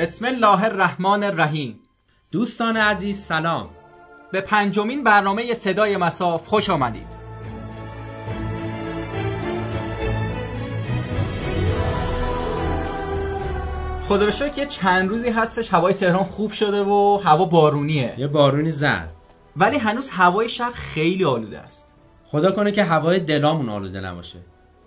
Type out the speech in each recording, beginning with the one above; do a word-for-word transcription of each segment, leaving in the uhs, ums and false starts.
بسم الله الرحمن الرحیم. دوستان عزیز سلام. به پنجمین برنامه صدای مصاف خوش آمدید. خدا رو شکر یه چند روزی هستش هوای تهران خوب شده و هوا بارونیه. یه بارونی زد. ولی هنوز هوای شهر خیلی آلوده است. خدا کنه که هوای دلامون آلوده نباشه.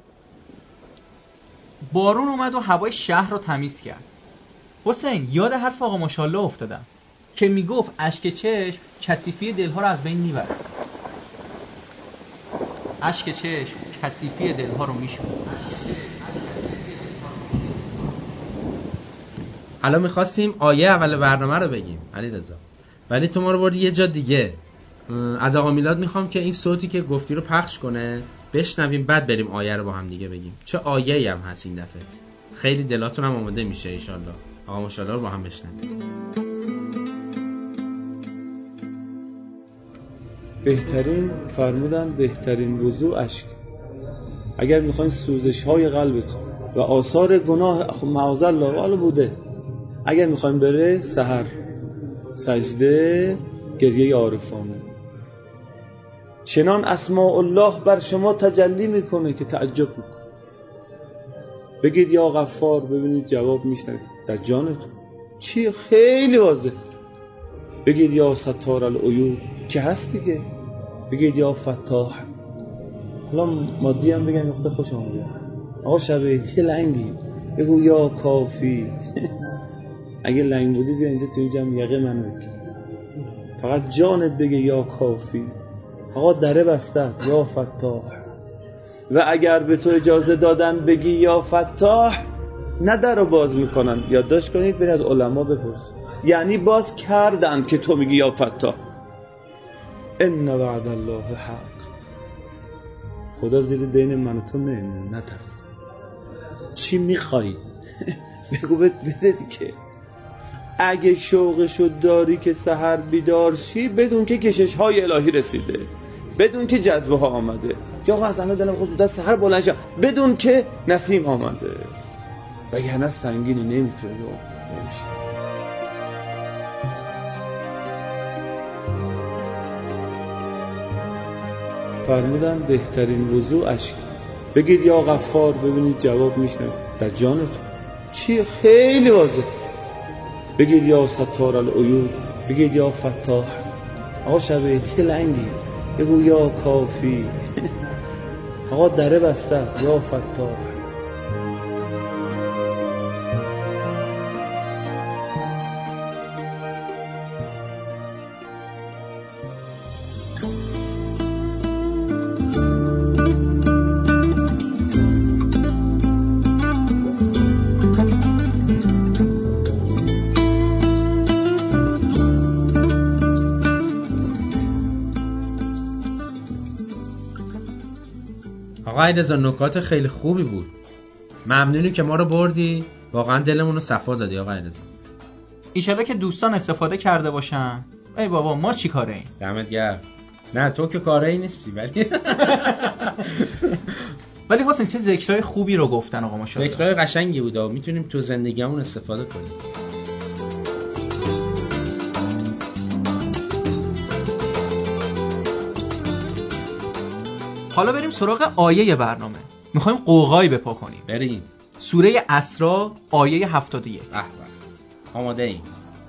بارون اومد و هوای شهر رو تمیز کرد. حسین، یاد حرف آقا ماشاءالله افتادم که میگفت اشک چشم کثیفی دلها رو از بین میبره. اشک چشم کثیفی دلها رو میشونه. الان میخواستیم آیه اول برنامه رو بگیم علیرضا، ولی تو ما رو بردی یه جا دیگه. از آقا میلاد میخوام که این صوتی که گفتی رو پخش کنه بشنویم، بعد بریم آیه رو با هم دیگه بگیم. چه آیه‌ای هم هست این دفعه. خیلی دلاتون هم آماده میشه ان شاءالله. آقا ماشاءالله رو با هم بشنویم. بهترین فرمودن بهترین وضوع اشک. اگر میخواین سوزش های قلبتون و آثار گناه معاذالله والا بوده، اگر میخواین بره سحر سجده گریه عارفانه، چنان اسماء الله بر شما تجلی میکنه که تعجب میکنه. بگید یا غفار، ببینید جواب میشنوید در جانتون. چی؟ خیلی واضح. بگید یا ستار العیوب که هست دیگه. بگید یا فتاح. حالا مادی هم بگم نقطه خوش آمده آقا شبه یه لنگی بگو یا کافی. اگه لنگ بودی بیا اینجا تو این جمع یقه منو بگی، فقط جانت بگه یا کافی. آقا دره بسته است یا فتاح. و اگر به تو اجازه دادن بگی یا فتاح، نه در رو باز میکنن. یادداشت کنید برید از علما بپرس، یعنی باز کردن که تو میگی یا فتاح. ان وعد الله حق. خدا زیر دین من و تو نمیمونه، نترس. چی میخوای؟ بگو بده دیگه. اگه شوقشو داری که سحر بیدار شی، بدون که کشش های الهی رسیده، بدون که جذبه ها آمده. یا آقا از الان دلم خود دست سحر بلند شد، بدون که نسیم آمده. وگرنه سنگینی نمیتونه نمیشه. فرمودن بهترین وضوع اشک. بگید یا غفار، ببینید جواب میشنوید در جانتون. چی؟ خیلی واضح. بگید یا ستار العیوب، بگید یا فتاح. آقا شبه یه لنگی بگو یا کافی. آقا دره بسته است یا فتاح. آقا علیرضا نکات خیلی خوبی بود. ممنونی که ما رو بردی. واقعا دلمون رو صفا دادی آقا علیرضا. ایشالا که دوستان استفاده کرده باشن. ای بابا ما چی کاره ایم؟ دمت گرم. نه تو که کاره ای نیستی ولی ولی حسین چه ذکرای خوبی رو گفتن آقا ماشاءالله. ذکرای قشنگی بود و میتونیم تو زندگیمون استفاده کنیم. حالا بریم سراغ آیه برنامه. میخوایم قوقایی بپا کنیم. بریم. سوره اسراء آیه هفتاد و یک. به به. آماده ایم.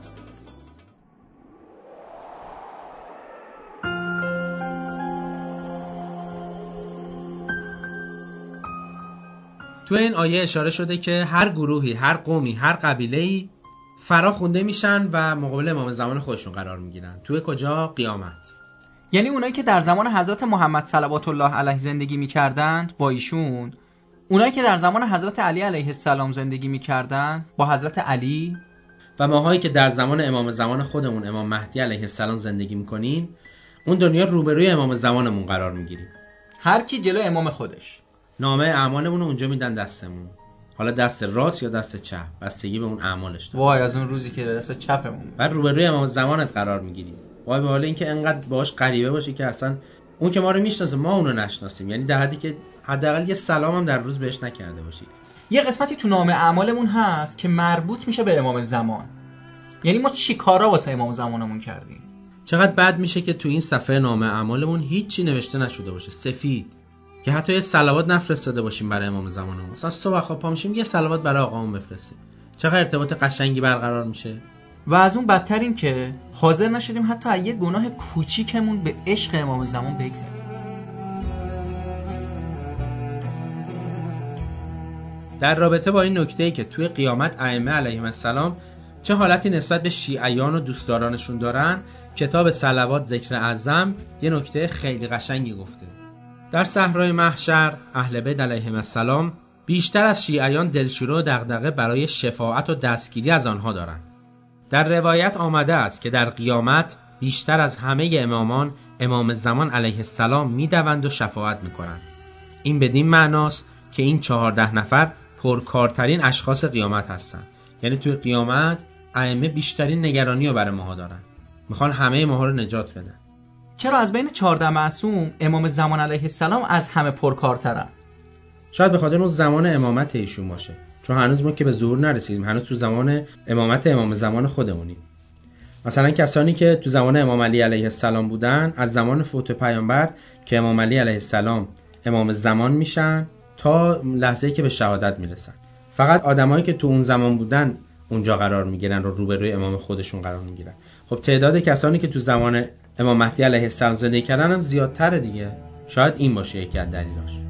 تو این آیه اشاره شده که هر گروهی، هر قومی، هر قبیله‌ای فرا خونده میشن و مقابل امام زمان خودشون قرار میگیرن. تو کجا؟ قیامت. یعنی اونایی که در زمان حضرت محمد صلوات الله علیه زندگی می‌کردند با ایشون، اونایی که در زمان حضرت علی علیه السلام زندگی می‌کردند با حضرت علی، و ماهایی که در زمان امام زمان خودمون امام مهدی علیه السلام زندگی می‌کنیم، اون دنیا روبروی امام زمانمون قرار می‌گیریم. هر کی جلو امام خودش. نامه اعمالمون رو اونجا میدن دستمون. حالا دست راست یا دست چپ، بستگی به اون اعمالش داره. وای از اون روزی که دست چپمون. بعد روبروی امام زمانت قرار می‌گیری. وای به حال اینکه انقدر باهاش غریبه باشی که اصلا اون که ما رو میشناسه، ما اون رو نشناسیم، یعنی در حدی که حداقل یه سلام هم در روز بهش نکرده باشی. یه قسمتی تو نامه اعمالمون هست که مربوط میشه به امام زمان، یعنی ما چی کارا واسه امام زمانمون کردیم. چقدر بد میشه که تو این صفحه نامه اعمالمون هیچی نوشته نشده باشه، سفید، که حتی یه صلوات نفرستاده باشیم برای امام زمانمون. مثلا صبح خواب پا میشیم یه صلوات برای آقامون بفرستیم، چقدر ارتباط قشنگی برقرار میشه. و از اون بدتر این که حاضر نشدیم حتی از یه گناه کوچیکمون به عشق امام زمان بگذاریم. در رابطه با این نکته‌ای که توی قیامت ائمه علیهم السلام چه حالتی نسبت به شیعیان و دوستدارانشون دارن، کتاب صلوات ذکر اعظم یه نکته خیلی قشنگی گفته. در صحرای محشر اهل بیت علیهم السلام بیشتر از شیعیان دلشوره و دغدغه برای شفاعت و دستگیری از آنها دارند. در روایت آمده است که در قیامت بیشتر از همه امامان امام زمان علیه السلام میدوند و شفاعت میکنند. این بدین معناست که این چهارده نفر پرکارترین اشخاص قیامت هستند. یعنی توی قیامت ائمه بیشترین نگرانی رو برای ماها دارن، میخوان همه ماها رو نجات بدن. چرا از بین چهارده معصوم امام زمان علیه السلام از همه پرکارترن؟ شاید به خاطر اون زمان امامت ایشون باشه، چون هنوز ما که به ظهور نرسیدیم، هنوز تو زمان امامت امام زمان خودمونیم. مثلا کسانی که تو زمان امام علی علیه السلام بودن، از زمان فوت پیامبر که امام علی علیه السلام امام زمان میشن تا لحظه‌ای که به شهادت میرسن. فقط آدمایی که تو اون زمان بودن اونجا قرار میگیرن و روبروی امام خودشون قرار میگیرن. خب تعداد کسانی که تو زمان امام مهدی علیه السلام زندگی کردن هم زیادتره دیگه. شاید این باشه یکی از دلایلش.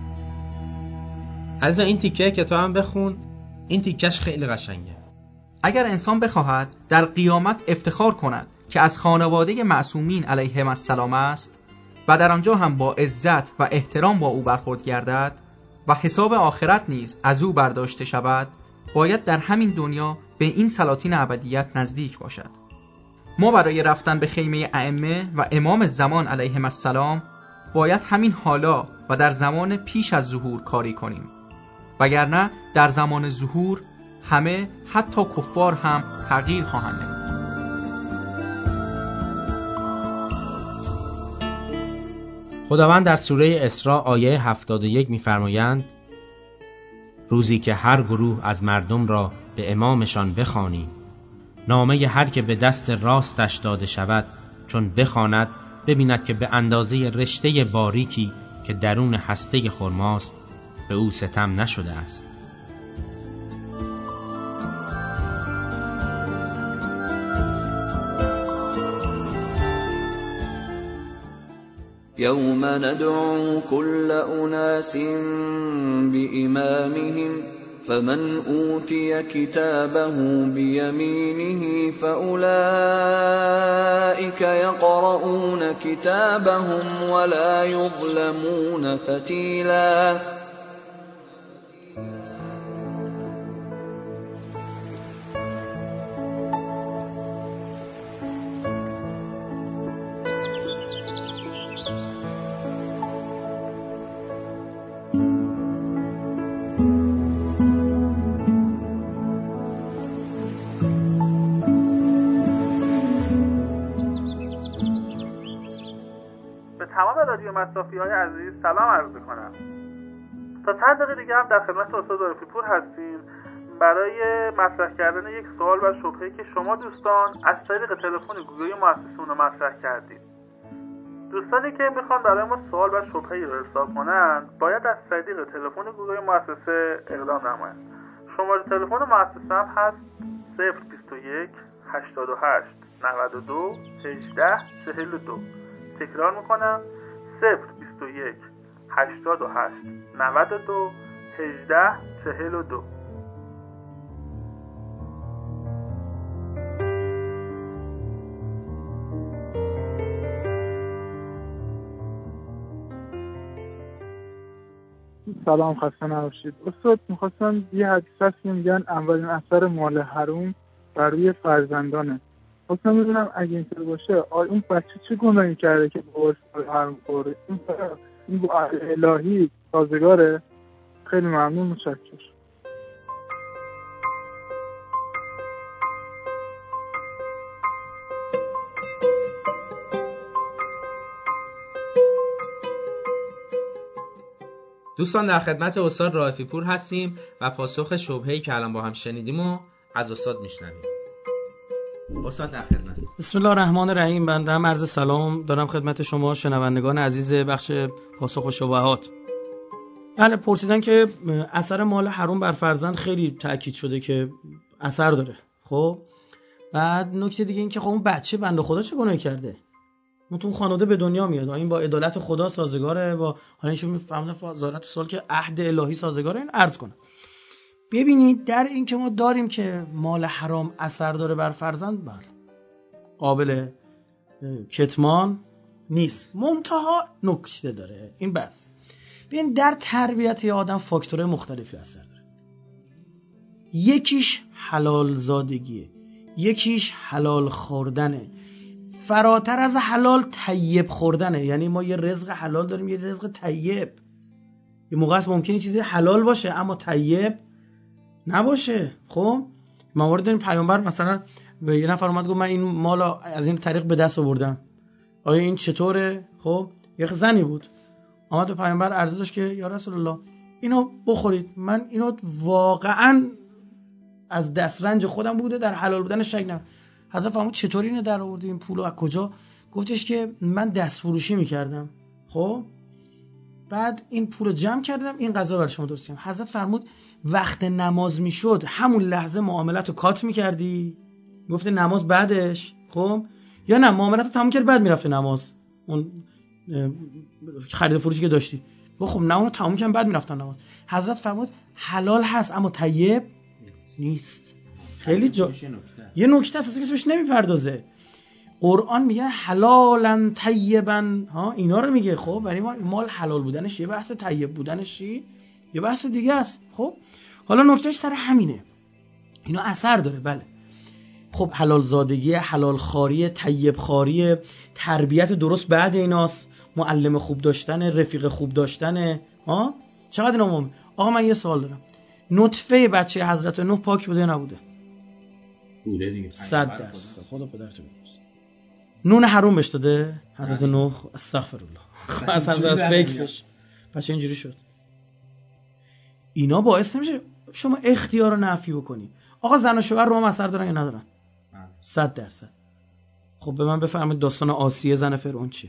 از این تیکه کتاب هم بخون، این تیکش خیلی قشنگه. اگر انسان بخواهد در قیامت افتخار کند که از خانواده معصومین علیهم السلام است و در آنجا هم با عزت و احترام با او برخورد گردد و حساب آخرت نیز از او برداشته شود، باید در همین دنیا به این سلاطین ابدیت نزدیک باشد. ما برای رفتن به خیمه ائمه و امام زمان علیهم السلام باید همین حالا و در زمان پیش از ظهور کاری کنیم، وگرنه در زمان ظهور همه حتی کفار هم تغییر خواهند نمود. خداوند در سوره اسراء آیه هفتاد و یک می‌فرمایند: روزی که هر گروه از مردم را به امامشان بخوانی، نامه هر که به دست راستش داده شود چون بخواند ببیند که به اندازه رشته باریکی که درون هسته خرماست به او ستم نشده است. یوم ندعو كل أناس بإمامهم فمن أوتي كتابه بيمينه فأولئك يقرؤون كتابهم ولا يظلمون فتيلا. تمام رادیو مصرفی‌های عزیز سلام عرض می‌کنم. تا چند دقیقه دیگه هم در خدمت استاد عارفی پور هستیم برای مطرح کردن یک سوال و شبهه‌ای که شما دوستان از طریق تلفن گوگل مؤسسه اون رو مطرح کردید. دوستانی که میخوان برای ما سوال و شبهه‌ای رو ارسال کنن باید از طریق تلفن گوگل مؤسسه اقدام نمایند. شماره تلفن مؤسسه هم هست صفر بیست و یک هشتاد و هشت نود و دو هجده چهل و دو. تکرار میکنم صفر بیست و یک هشتاد و هشت نود و دو هجده چهل و دو. سلام، خسته نباشید. استاد میخواستم یه حدیث هست که میگن اولین اثر مال حروم بر روی فرزندانه. خواستم میدونم اگه اینطور باشه آیا اون بچه چه گناهی کرده که باعث حرام خورده؟ این این با الهی سازگاره؟ خیلی ممنون، متشکرم. دوستان در خدمت استاد رائفی پور هستیم و پاسخ شبهه‌ای که الان با هم شنیدیم و از استاد میشنویم. استاد در خدمت. بسم الله الرحمن الرحیم. بنده هم عرض سلام دارم خدمت شما شنوندگان عزیز بخش پاسخ و شبهات. بله، پرسیدن که اثر مال حرام بر فرزند خیلی تاکید شده که اثر داره. خب بعد نکته دیگه این که خب اون بچه بنده خدا چه گناهی کرده؟ اون تو خانواده به دنیا میاد، این با عدالت خدا سازگاره، با حالا اینشون میفهمن وزارت سوال که عهد الهی سازگاره. این عرض کنه ببینید در این که ما داریم که مال حرام اثر داره بر فرزند، بله قابل کتمان نیست، منتها نکته داره. این بس. ببین در تربیت آدم فاکتورهای مختلفی اثر داره. یکیش حلال زادگیه، یکیش حلال خوردنه، فراتر از حلال طیب خوردنه. یعنی ما یه رزق حلال داریم، یه رزق طیب. یه موقع است ممکنه چیزی حلال باشه اما طیب نباشه. خب موارد داریم پیامبر مثلا به یه نفر اومد گفت من این مال از این طریق به دست آوردم، آیا این چطوره؟ خب یه زنی بود اومد به پیامبر عرضه داشت که یا رسول الله اینو بخورید، من اینو واقعا از دسترنج خودم بوده، در حلال بودن شک نکنم. حضرت فرمود چطوری اینو در آوردی، این پولو از کجا؟ گفتش که من دست فروشی میکردم، خب بعد این پولو جمع کردم این غذا برای شما درست کردم. حضرت فرمود وقت نماز میشد همون لحظه معاملتو کات میکردی؟ گفته نماز بعدش، خب یا نه معاملتو تموم کرد بعد میرفته نماز، اون خرید فروشی که داشتی؟ گفت خب نه اونو تموم کردم بعد میرفتم نماز. حضرت فرمود حلال هست اما طیب نیست. خیلی جا یه نکته اساسی که بهش نمیپردازه. قرآن میگه حلالا طیبا، ها اینا رو میگه. خب برای ما مال حلال بودنش یه بحث، طیب بودنش یه بحث دیگه است. خب حالا نکتهش سر همینه، اینا اثر داره. بله خب حلال زادگی، حلال خواری، طیب خواری، تربیت درست بعد ایناست، معلم خوب داشتن، رفیق خوب داشتن. ها چقدر اینا مهمه. آقا من یه سوال دارم، نطفه بچه حضرت نوح پاک بوده یا نبوده؟ بوده دیگه. صد درصد. خدا پدرتو ببخشه. نون حرام بهش داده حضرت نوح؟ استغفرالله. از حضرت فکرش بچه اینجوری شد. اینا باعث نمیشه شما اختیار رو نفی بکنی. آقا زن و شوهر رو هم اثر دارن یا ندارن؟ صد درصد. خب به من بفرمایید داستان آسیه زن فرعون چیه؟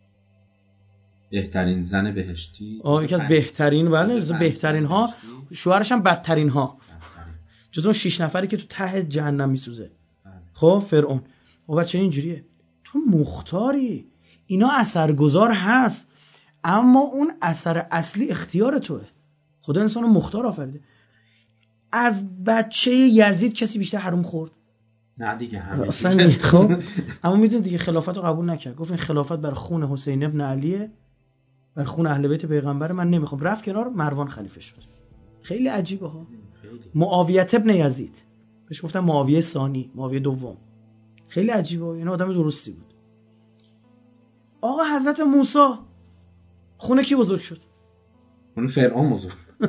بهترین زن بهشتی. آه یکی از بهترین، بله بهترین ها، شوهرش هم بدترین ها، جز اون شش نفری که تو ته جهنم میسوزه. خب فرعون. و بچه اینجوریه، تو مختاری، اینا اثرگذار هست اما اون اثر اصلی اختیار توه. خدا انسانو مختار آفریده. از بچه یزید کسی بیشتر حرام خورد؟ نه دیگه همه اصلا. خب اما میدونید دیگه خلافت رو قبول نکرد، گفت این خلافت بر خون حسین ابن علیه، بر خون اهل بیت پیغمبر، من نمیخوام. رفت کنار، مروان خلیفه شد. خیلی عجیبه ها. معاویه ابن یزید بهش گفتن معاویه ثانی، معاویه دوم. خیلی عجیبه، این آدم درستی بود. آقا حضرت موسی خونه کی بزرگ شد؟ خونه فرعون بزرگ.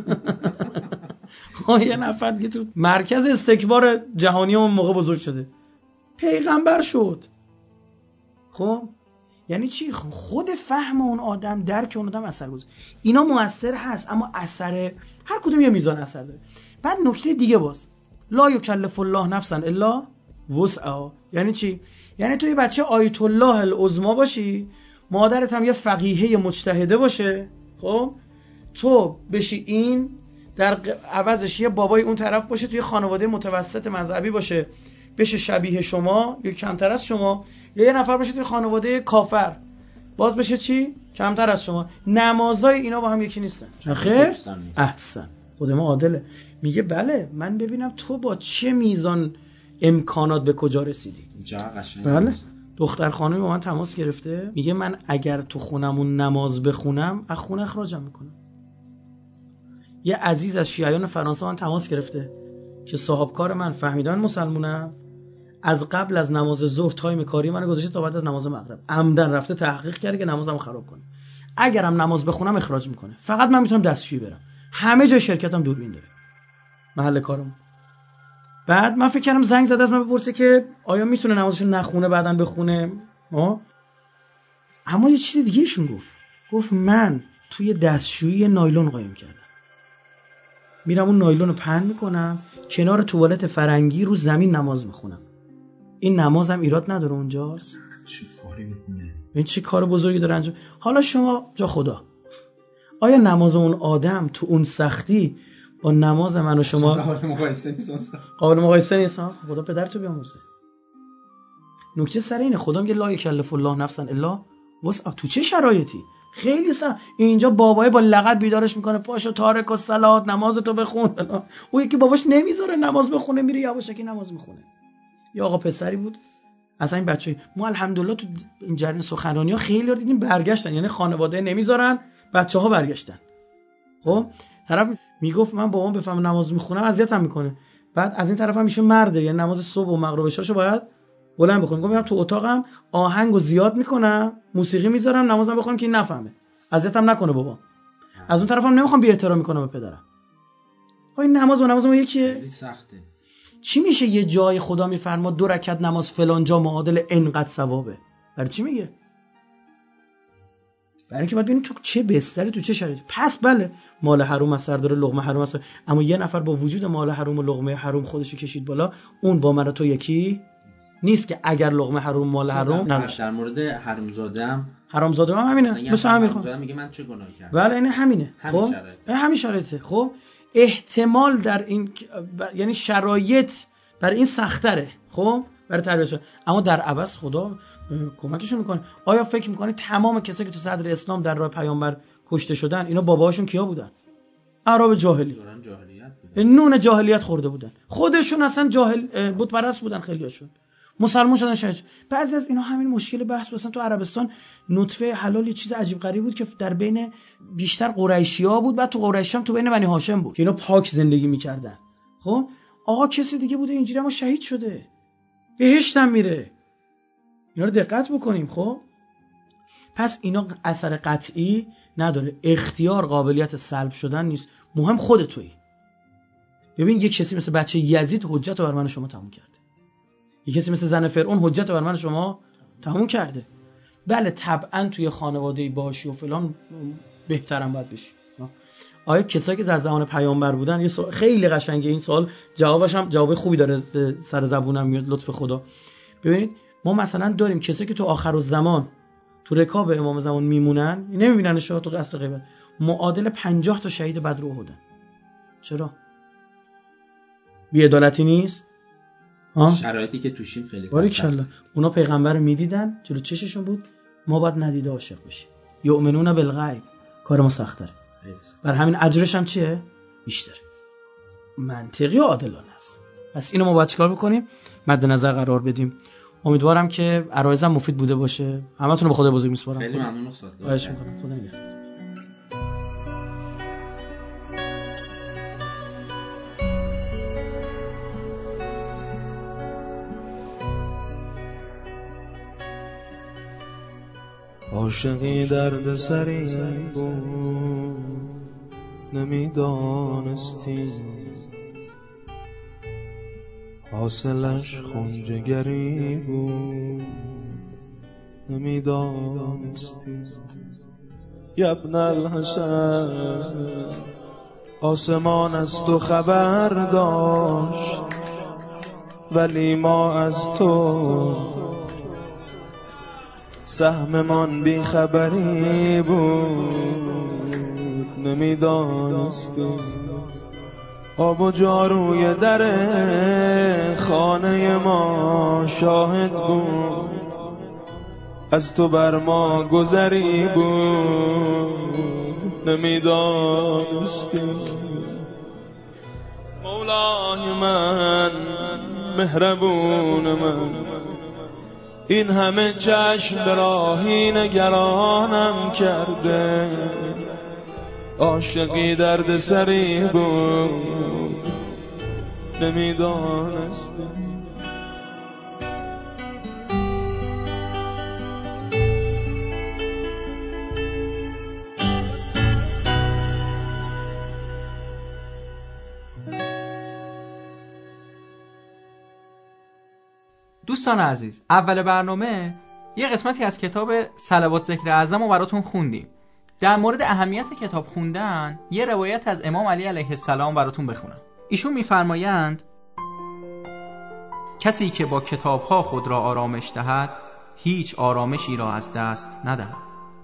آه یه نفر دیگه تو مرکز استکبار جهانی اون موقع بزرگ شده، پیغمبر شد. خب یعنی چی؟ خود فهم اون آدم، درک اون آدم اثر گذاره. اینا مؤثر هست اما اثر هر کدوم یه میزان اثر داره. بعد نکته دیگه باز، لا یکلف الله نفسا الا وسعها. یعنی چی؟ یعنی تو یه بچه آیت الله العظما باشی، مادرت هم یه فقیهه مجتهده باشه، خب تو بشی این، در عوضش یه بابای اون طرف باشه توی خانواده متوسط مذهبی باشه، بشه شبیه شما یا کمتر از شما، یا یه نفر باشه توی خانواده کافر باز بشه چی؟ کمتر از شما. نمازای اینا با هم یکی نیستن. خیر؟ احسن. خود ما عادله. میگه بله من ببینم تو با چه میزان امکانات به کجا رسیدی. بله دختر خانمی با من تماس گرفته، میگه من اگر تو خونمون نماز بخونم از خونه اخراجم میکنم. یه عزیز از شیعیان فرانسه من تماس گرفته که صاحبکار من فهمیدن مسلمونم، از قبل از نماز ظهر تایم کاری منو گذاشته تا بعد از نماز مغرب، عمدن رفته تحقیق کرده که نمازمو خراب کنه. اگرم نماز بخونم اخراج میکنه، فقط من میتونم دستشویی برم. همه جای شرکتم دوربین داره، محل کارم. بعد من فکر کردم زنگ زده از من بپرسه که آیا میتونه نمازشو نخونه بعدن بخونه. ها اما یه چیز دیگه ایشون گفت. گفت من توی دستشویی نایلون قایم کردم. میرم اون نایلون رو پهن میکنم کنار توالت فرنگی رو زمین نماز میخونم. این نمازم ایراد نداره اونجاست. چه کاری میکنه؟ این چه کار بزرگی داره انجام. حالا شما جا خدا، آیا نماز اون آدم تو اون سختی با نماز من و شما قابل مقایسه نیست؟ قابل مقایسه نیست. خدا پدرتو بیامرزه. نکته سر اینه خدا میگه لا یکلف الله نفسا الا وسعها. تو چه شرایطی؟ خیلی سخت. اینجا بابای با لغت بیدارش میکنه پاشو تارک الصلات نمازتو بخون. اون یکی باباش نمیذاره نماز بخونه، میره یواشکی نماز میخونه. یا آقا پسری بود اصلا این بچه ما الحمدلله تو این جریان سخنرانی‌ها خیلی دیدیم برگشتن، یعنی خانواده نمیذارن بچه‌ها برگشتن. خب طرف میگفت من بابام بفهم نماز میخونم اذیتم میکنه، بعد از این طرف هم ایشون مرده، یعنی نماز صبح و مغرب و عشاشو باید بلند بخونم. میگم تو اتاقم آهنگو زیاد میکنم، موسیقی میذارم، نمازم بخونم که این نفهمه، اذیتم نکنه بابا. از اون طرفم نمیخوام بی احترامی کنم به پدرم. خب این نماز و نماز ما یکیه. خیلی سخته. چی میشه یه جای خدا میفرما دو رکعت نماز فلان جا معادل انقدر ثوابه؟ برای چی میگه؟ برای اینکه باید ببینیم تو چه بستری تو چه شرایطی. پس بله مال حرام اثر داره، لقمه حرام اثر، اما یه نفر با وجود مال حرام و لقمه حرام خودشو کشید بالا، اون با من و تو یکی نیست که اگر لقمه حرام مال حرام نباشه. در مورد حرامزاده‌ام حرامزاده هم همینه، مثلا همین حرامزاده میگه من چه گناهی کردم. بله این همینه. همین خب شرایطه. همین شرایطه. خب احتمال در این یعنی شرایط برای این سخت‌تره خب برای تربیتشون، اما در عوض خدا کمکشون میکنه. آیا فکر میکنی تمام کسایی که تو صدر اسلام در راه پیامبر کشته شدن اینا باباهاشون کیا بودن؟ اعراب جاهلی، دوران جاهلیت بودن، نون جاهلیت خورده بودن، خودشون اصلا جاهل بت پرست بودن، خیلیاشون مسلمان شدن شاید. بعضی از اینا همین مشکل بحث مثلا تو عربستان نطفه حلال یه چیز عجیب غریب بود که در بین بیشتر قریشی‌ها بود، بعد تو قریشی‌ها تو بین بنی هاشم بود که اینا پاک زندگی میکردن. خب آقا کسی دیگه بوده اینجوری اما شهید شده، بهشت هم میره. اینا رو دقت بکنیم. خب پس اینا اثر قطعی نداره، اختیار قابلیت سلب شدن نیست، مهم خود تویی. ببین یک کسی مثل بچه یزید حجت رو بر من شما تموم کرده، یک کسی مثل زن فرعون حجت رو بر من شما تموم کرده. بله طبعا توی خانواده‌ای باشی و فلان بهترم باید بشی. آیا کسایی که در زمان پیامبر بودن، یه سوال خیلی قشنگه این سوال، جوابش هم جواب خوبی داره سر زبونم میاد لطف خدا. ببینید ما مثلا داریم کسایی که تو آخرالزمان تو رکاب امام زمان میمونن، نمیبیننش تو قصر غیبت، معادل پنجاه تا شهید بدر و احد. چرا؟ بی‌عدالتی نیست؟ ها؟ شرایطی که توشیم خیلی باریکالله. اونا پیغمبر رو میدیدن، جلو چششون بود، ما باید ندیده عاشق بشیم. یؤمنون بالغیب. کار ما سخت‌تره. بر همین اجرش هم چیه؟ بیشتره. منطقی و عادلانه است. پس اینو ما باید چیکار بکنیم؟ مد نظر قرار بدیم. امیدوارم که عرایزم مفید بوده باشه. همتون رو به خدا بزرگ میسپارم. خیلی ممنون استاد. خواهش می‌کنم. خدا نگهدار. عاشقی درد سری بود نمیدانستی، حاصلش خونجگری بود نمیدانستی. ابن الحسن آسمان از تو خبر داشت ولی ما از تو سهممان بی خبری بود نمیدانستی. آب و جاروی در خانه ما شاهد بود، از تو بر ما گذری بود نمیدانستی. مولای من مهربون من، این همه چشم به راهی نگرانم کرده، عاشقی درد سری بود نمیدانستم. دوستان عزیز، اول برنامه یه قسمتی از کتاب صلوات ذکر اعظم رو براتون خوندیم. در مورد اهمیت کتاب خوندن یه روایت از امام علی علیه السلام براتون بخونم. ایشون میفرمایند کسی که با کتاب‌ها خود را آرامش دهد هیچ آرامشی را از دست ندهد.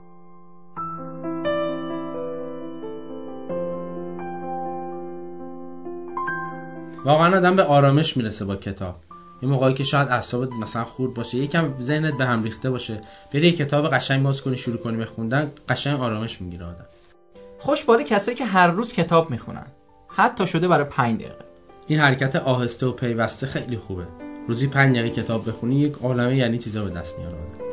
واقعا آدم به آرامش میرسه با کتاب. یه موقعی که شاید اعصابت مثلا خورد باشه، یکم ذهنت به هم ریخته باشه، بری یه کتاب قشنگ باز کنی شروع کنی به خوندن، قشنگ آرامش میگیره آدم. خوشباله کسایی که هر روز کتاب میخونن، حتی شده برای پنج دقیقه. این حرکت آهسته و پیوسته خیلی خوبه. روزی پنج دقیقه کتاب بخونی یک عالمه یعنی چیزا به دست میاره آدم.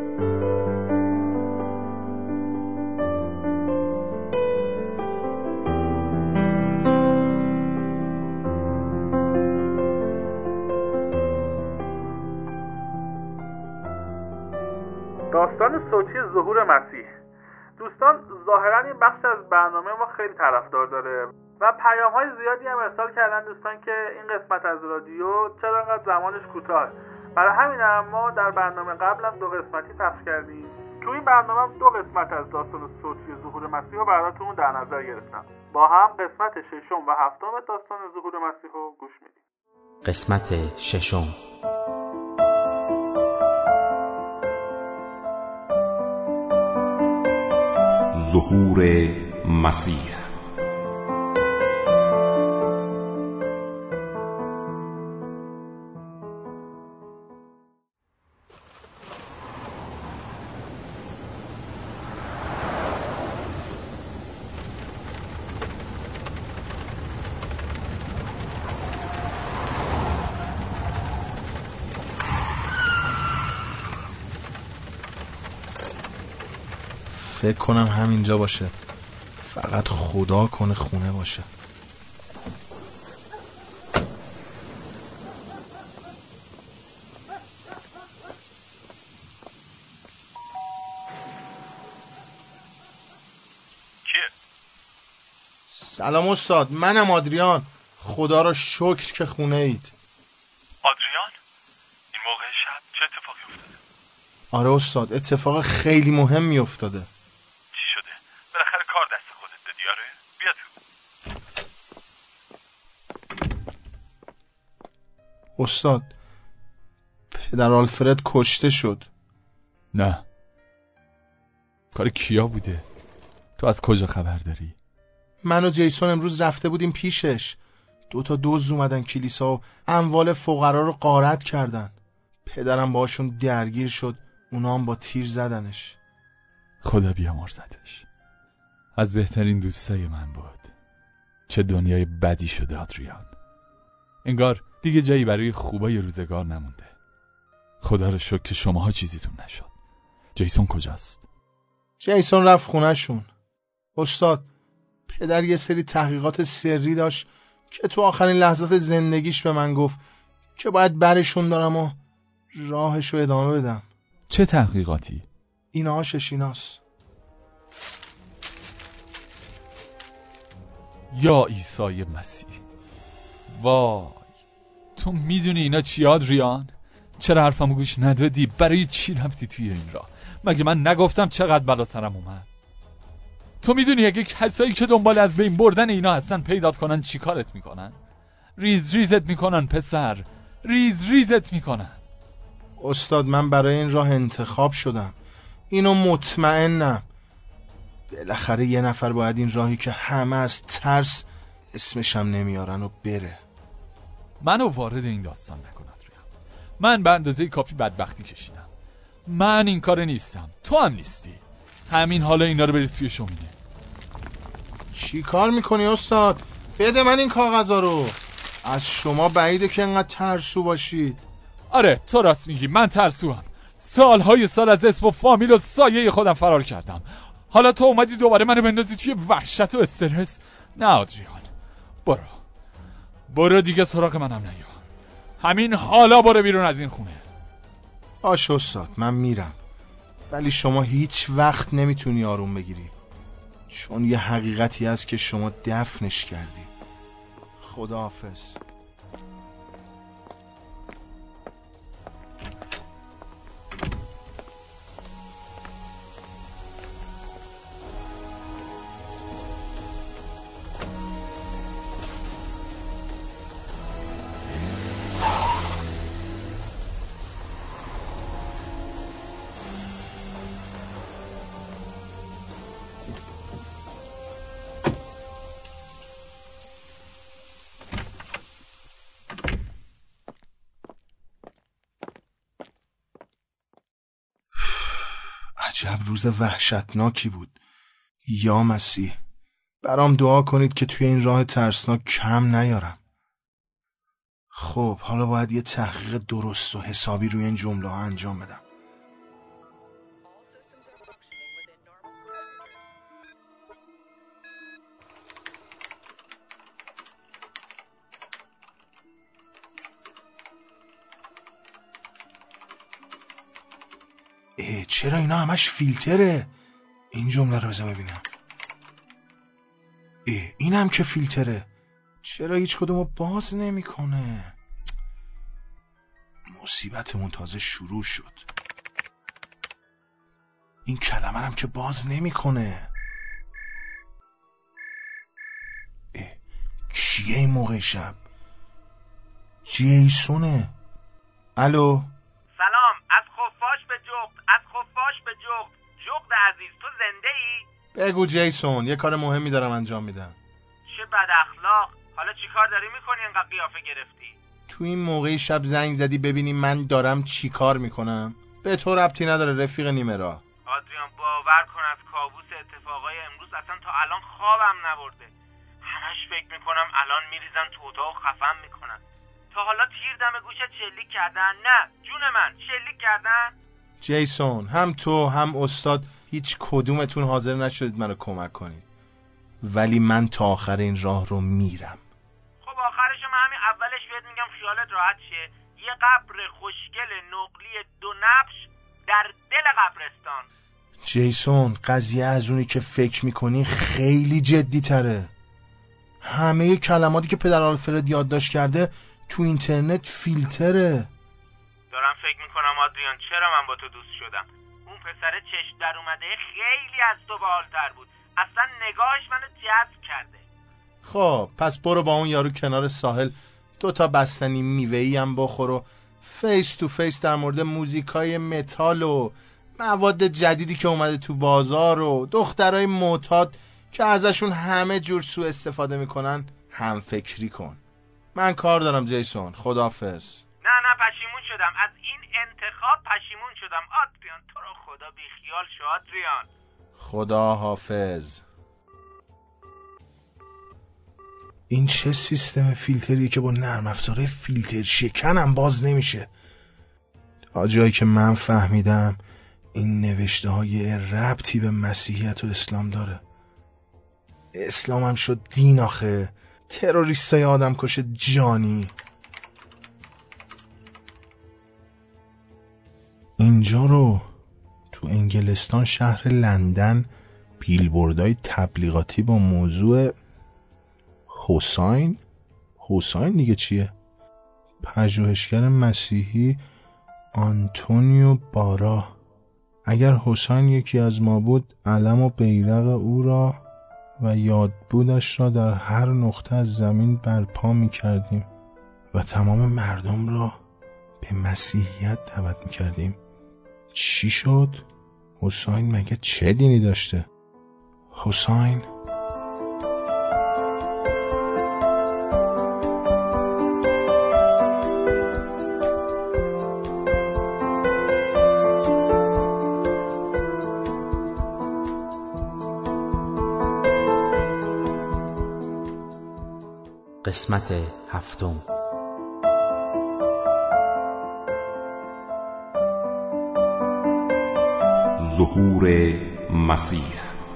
داستان صوتی ظهور مسیح. دوستان ظاهرا این بخش از برنامه ما خیلی طرفدار داره و پیام های زیادی هم ارسال کردن دوستان که این قسمت از رادیو چرا انقدر زمانش کوتاه. برای همین هم ما در برنامه قبل هم دو قسمتی پخش کردیم. تو این برنامه هم دو قسمت از داستان صوتی ظهور مسیح رو براتون در نظر گرفتم. با هم قسمت ششم و هفتم داستان ظهور مسیح رو گوش میدیم. قسمت ششم. ظهور مسیح. فکر کنم همینجا باشه. فقط خدا کنه خونه باشه. کیه؟ سلام استاد، منم آدریان. خدا را شکر که خونه اید. آدریان؟ این موقع شب چه اتفاقی افتاده؟ آره استاد، اتفاق خیلی مهمی افتاده. چی شده؟ بالاخره کار دست خودت دادی؟ آره؟ بیا تو. استاد، پدر آلفرد کشته شد. نه. کار کیا بوده؟ تو از کجا خبر داری؟ من و جیسون امروز رفته بودیم پیشش. دوتا دزد اومدن کلیسا و اموال فقرا رو غارت کردن. پدرم باشون درگیر شد، اونا هم با تیر زدنش. خدا بیامرزتش. از بهترین دوستای من بود. چه دنیای بدی شده آدریان. انگار دیگه جایی برای خوبای روزگار نمونده. خدا رو شکر که شماها چیزیتون نشد. جیسون کجاست؟ جیسون رفت خونهشون. استاد، پدر یه سری تحقیقات سری داشت که تو آخرین لحظات زندگیش به من گفت که باید برشون دارم و راهشو ادامه بدم. چه تحقیقاتی؟ اینها ششیناست. یا عیسی مسیح. وای، تو میدونی اینا چی آدریان؟ چرا حرفمو گوش ندادی؟ برای چی رفتی توی این راه؟ مگه من نگفتم چقدر بلا سرم اومد؟ تو میدونی اگه کسایی که دنبال از بین بردن اینا هستن پیدات کنن چی کارت میکنن؟ ریز ریزت میکنن پسر، ریز ریزت میکنن. استاد، من برای این راه انتخاب شدم. اینو مطمئنم. بالاخره یه نفر باید این راهی که همه از ترس اسمشم نمیارن و بره. منو وارد این داستان نکن آدریان. من به اندازه کافی بدبختی کشیدم. من این کار نیستم، تو هم نیستی. همین حالا اینا رو بریز توی شومینه. چی کار میکنی استاد؟ بده من این کاغذا رو. از شما بعیده که انقدر ترسو باشید. آره تو راست میگی، من ترسوام. سالهای سال از اسم و فامیل و سایه خودم فرار کردم. حالا تو اومدی دوباره منو بندازی توی وحشت و استرس. نه آدریان، برو برو دیگه سراغ منم نیا. همین حالا برو بیرون از این خونه. باش استاد، من میرم. ولی شما هیچ وقت نمیتونی آروم بگیری، چون یه حقیقتی هست که شما دفنش کردی. خداحافظ. عجب روز وحشتناکی بود. یا مسیح، برام دعا کنید که توی این راه ترسناک کم نیارم. خب حالا باید یه تحقیق درست و حسابی روی این جمله ها انجام بدم. اه چرا اینا همش فیلتره؟ این جمله رو بذار ببینم. اه اینم که فیلتره، چرا هیچ کدومو باز نمیکنه؟ مصیبتمون تازه شروع شد. این کلمه هم که باز نمیکنه. اه کیه این موقع شب؟ جیسونه. الو سلام، از خفاش به جغد، از خفاش به جغد. جغد عزیز، تو زنده ای؟ بگو جیسون، یه کار مهمی دارم انجام میدم. چه بد اخلاق. حالا چی کار داری میکنی اینقدر قیافه گرفتی؟ تو این موقع شب زنگ زدی ببینی من دارم چی کار میکنم؟ به تو ربطی نداره رفیق نیمه راه. آدریان باور کن از کابوس اتفاقای امروز اصلا تا الان خوابم نبرده. همش فکر میکنم الان میریزن تو اتاق خفم میکنن. تا حالا تیر دم گوشت شلیک کردن؟ نه جون من، شلیک کردن؟ جیسون، هم تو هم استاد هیچ کدومتون حاضر نشدید منو کمک کنید، ولی من تا آخر این راه رو میرم. خب آخرش من همین اولش بهت میگم خیالت راحت شه. یه قبر خوشگل نقلی دو نبش در دل قبرستان. جیسون، قضیه از اونی که فکر میکنی خیلی جدی تره. همه کلماتی که پدر آلفرد یادداشت کرده تو اینترنت فیلتره. دارم فکر میکنم آدریان چرا من با تو دوست شدم. اون پسر چشم در اومده خیلی از تو باحال‌تر بود. اصلا نگاهش منو جذب کرده. خب پس برو با اون یارو کنار ساحل دو تا بستنی میوه‌ای هم بخور و فیس تو فیس در مورد موزیکای متال و مواد جدیدی که اومده تو بازار و دخترای معتاد که ازشون همه جور سوء استفاده میکنن هم فکری کن. من کار دارم جیسون، خداحافظ. نه نه پشیمون شدم، از این انتخاب پشیمون شدم. آدریان تو رو خدا بیخیال شو آدریان. خدا حافظ. این چه سیستم فیلتریه که با نرم افزار فیلتر شکنم باز نمیشه؟ تا جایی که من فهمیدم این نوشته های ربطی به مسیحیت و اسلام داره. اسلام هم شد دین آخه. تروریستای آدم کش جانی. اینجا رو تو انگلستان شهر لندن بیلبوردهای تبلیغاتی با موضوع حسین حسین دیگه چیه؟ پژوهشگر مسیحی آنتونیو بارا. اگر حسین یکی از ما بود علم و بیرق او را و یادبودش را در هر نقطه از زمین برپا می کردیم و تمام مردم را به مسیحیت دعوت می کردیم. چی شد؟ حسین مگه چه دینی داشته؟ حسین قسمت هفتم. ظهور مسیح.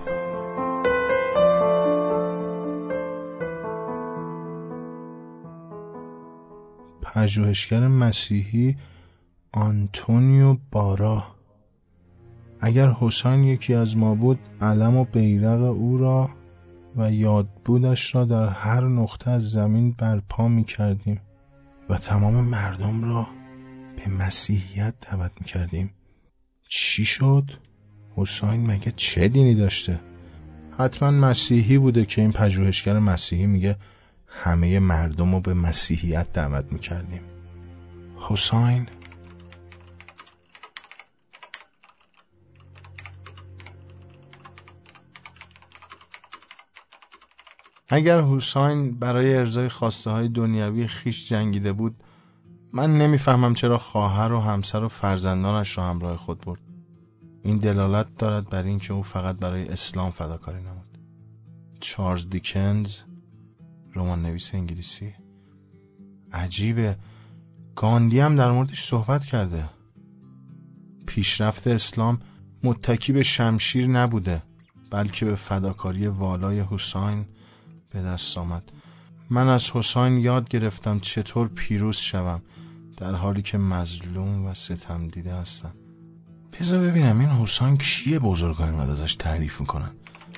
پژوهشگر مسیحی آنتونیو بارا. اگر حسین یکی از ما بود علم و بیرق او را و یادبودش را در هر نقطه از زمین برپا می کردیم و تمام مردم را به مسیحیت دعوت می کردیم. چی شد؟ حسین مگه چه دینی داشته؟ حتما مسیحی بوده که این پژوهشگر مسیحی میگه همه مردم رو به مسیحیت دعوت می کردیم. حسین اگر حسین برای ارضای خواسته های دنیوی خیش جنگیده بود، من نمیفهمم چرا خواهر و همسر و فرزندانش را همراه خود برد. این دلالت دارد بر این که او فقط برای اسلام فداکاری نمود. چارلز دیکنز، رمان نویس انگلیسی. عجیبه، گاندی هم در موردش صحبت کرده. پیشرفت اسلام متکی به شمشیر نبوده، بلکه به فداکاری والای حسین به دست آمد. من از حسین یاد گرفتم چطور پیروز شوم در حالی که مظلوم و ستم دیده هستم. بذار ببینم این حسین کیه بزرگان اینقدر ازش تعریف میکنن.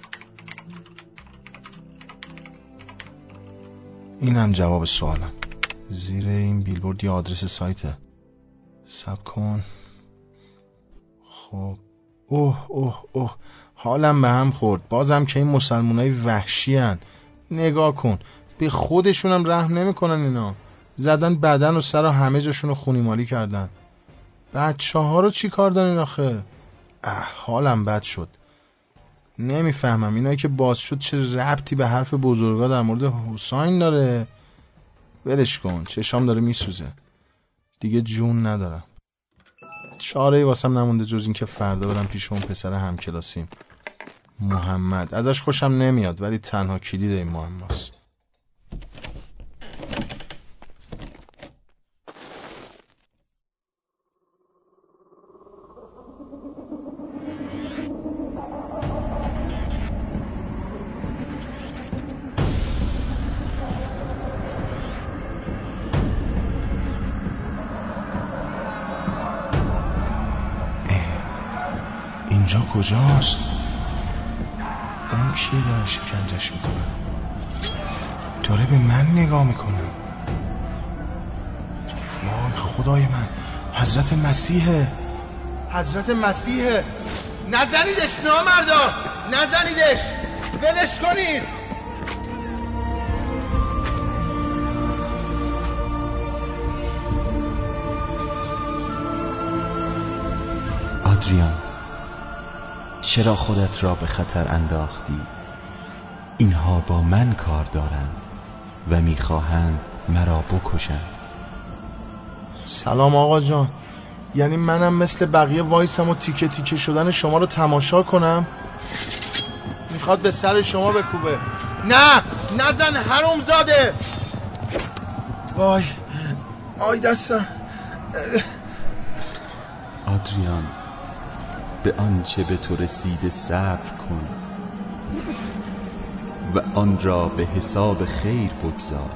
اینم جواب سوالم. زیر این بیلبورد یه آدرس سایته. صبر کن. خب اوه اوه اوه حالم به هم خورد. بازم که این مسلمانای وحشی هن. نگاه کن، به خودشونم رحم نمیکنن اینا. زدن بدن و سر و همه جاشونو خونی مالی کردن. بچه ها رو چی کار دارین آخه؟ اه حالم بد شد. نمیفهمم اینایی که باز شد چه ربطی به حرف بزرگا در مورد حسین داره. ولش کن، چشام داره میسوزه دیگه، جون ندارم. چاره‌ای واسم نمونده جز این که فردا برم پیش اون پسر همکلاسیم محمد. ازش خوشم نمیاد ولی تنها کلید این معماست. اینجا کجاست؟ اون کیه داره شکنجش میکنه؟ داره به من نگاه میکنه. وای خدای من، حضرت مسیحه. حضرت مسیحه. نزنیدش نامردا، نزنیدش، ولش کنید. آدریان، چرا خودت را به خطر انداختی؟ اینها با من کار دارند و میخواهند مرا بکشند. سلام آقا جان، یعنی منم مثل بقیه وایسم و تیکه تیکه شدن شما رو تماشا کنم؟ میخواد به سر شما بکوبه. نه نزن حرومزاده. وای آی دستم. آدریان، به آنچه به تو رسیده صبر کن و آن را به حساب خیر بگذار،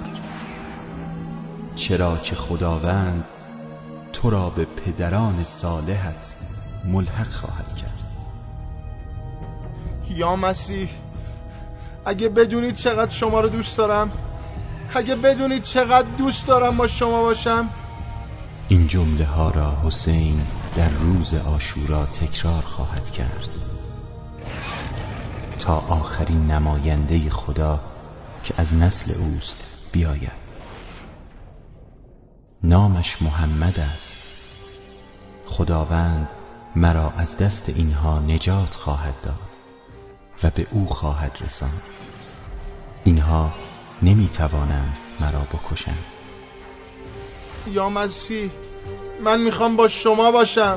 چرا که خداوند تو را به پدران صالحت ملحق خواهد کرد. یا مسیح، اگه بدونید چقدر شما رو دوست دارم، اگه بدونید چقدر دوست دارم با شما باشم. این جمله ها را حسین در روز عاشورا تکرار خواهد کرد تا آخرین نماینده خدا که از نسل اوست بیاید. نامش محمد است. خداوند مرا از دست اینها نجات خواهد داد و به او خواهد رساند. اینها نمیتوانند مرا بکشند. یا مسیح، من میخوام با شما باشم.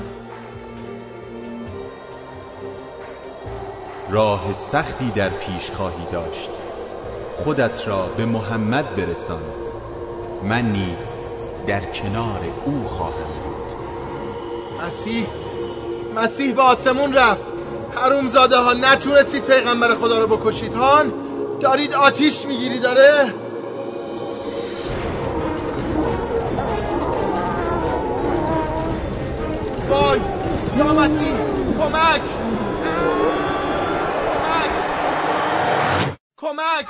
راه سختی در پیش خواهی داشت. خودت را به محمد برسان. من نیز در کنار او خواهم بود. مسیح مسیح به آسمون رفت. حرومزاده ها، نتونستید پیغمبر خدا رو بکشید. هان دارید آتیش میگیری داره. وای یا مسیح، کمک کمک کمک.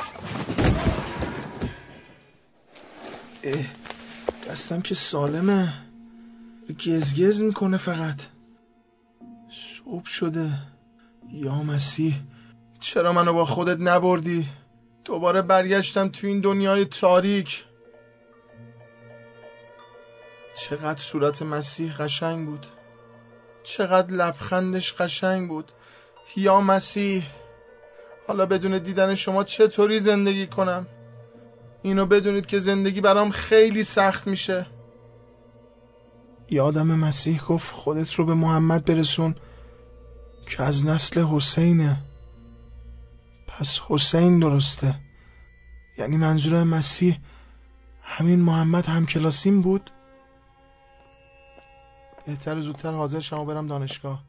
اه، دستم که سالمه، گزگز میکنه فقط. صبح شده. یا مسیح، چرا منو با خودت نبردی؟ دوباره برگشتم تو این دنیای تاریک. چقدر صورت مسیح قشنگ بود، چقدر لبخندش قشنگ بود. یا مسیح، حالا بدون دیدن شما چطوری زندگی کنم؟ اینو بدونید که زندگی برام خیلی سخت میشه. یادم مسیح گفت خودت رو به محمد برسون که از نسل حسینه. پس حسین درسته. یعنی منظور مسیح همین محمد همکلاسیم بود؟ بهتر زودتر حاضر شما برم دانشگاه.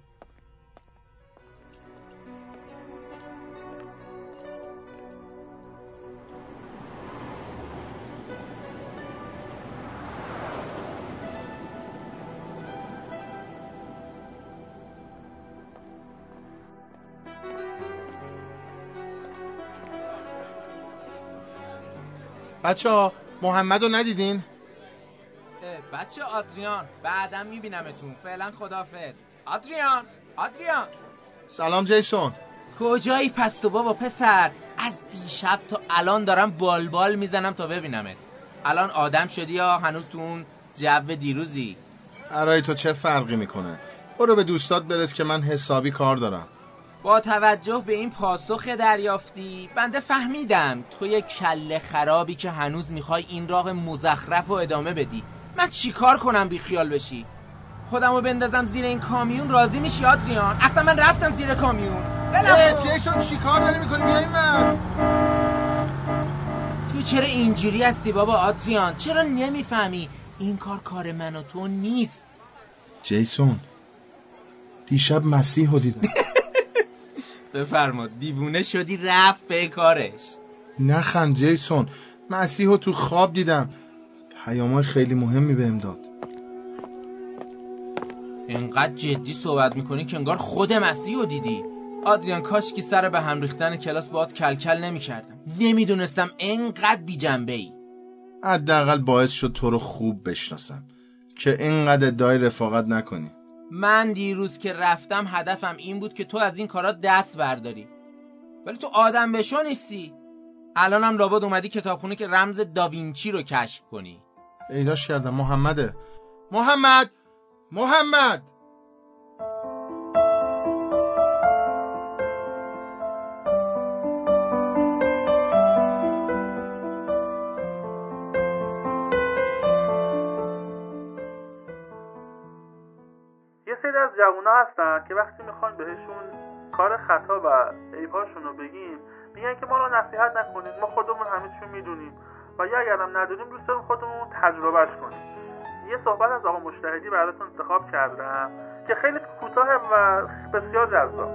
بچه ها محمد رو ندیدین؟ بچه آدریان بعدم میبینمتون. فعلا خداحافظ. آدریان آدریان سلام جیسون. کجایی پس تو بابا پسر؟ از دیشب تا الان دارم بال بال میزنم تا ببینمت. الان آدم شدی یا هنوز تو اون جو دیروزی؟ برای تو چه فرقی میکنه؟ برو به دوستات برس که من حسابی کار دارم. با توجه به این پاسخ دریافتی بنده فهمیدم تو یک کله خرابی که هنوز میخوای این راه مزخرف رو ادامه بدی. من چی کار کنم بی خیال بشی؟ خودمو بندازم زیر این کامیون راضی میشی آدریان؟ اصلا من رفتم زیر کامیون. اه جیسون چی کار داری میکنی؟ بیایی من تو چرا اینجوری هستی بابا آدریان؟ چرا نمیفهمی این کار کار من و تو نیست؟ جیسون دیشب مسیح رو دیدم. بفرما. دیوونه شدی رفت به کارش. نخند جیسون، مسیح رو تو خواب دیدم. پیامای خیلی مهمی بهم داد. اینقدر جدی صحبت میکنی که انگار خود مسیح رو دیدی. آدریان کاش که سر به هم ریختن کلاس باهات کلکل نمی‌کردم. نمیدونستم اینقدر بی جنبه ای. حداقل باعث شد تو رو خوب بشناسم که اینقدر ادعای رفاقت نکنی. من دیروز که رفتم هدفم این بود که تو از این کارا دست برداری، ولی تو آدم بشو نیستی. الانم لابد اومدی کتابخونه که رمز داوینچی رو کشف کنی. پیداش کردم. محمده. محمد محمد یه سری از جوونا هستن که وقتی میخواین بهشون کار خطا و عیب‌هاشون رو بگیم میگن که ما رو نصیحت نکنید، ما خودمون همه چیو میدونیم و یا اگرم ندونیم دوست داریم خودمون تجربهش کنیم. یه صحبت از آقا مجتهدی براتون انتخاب کردم که خیلی کوتاه و بسیار جذاب.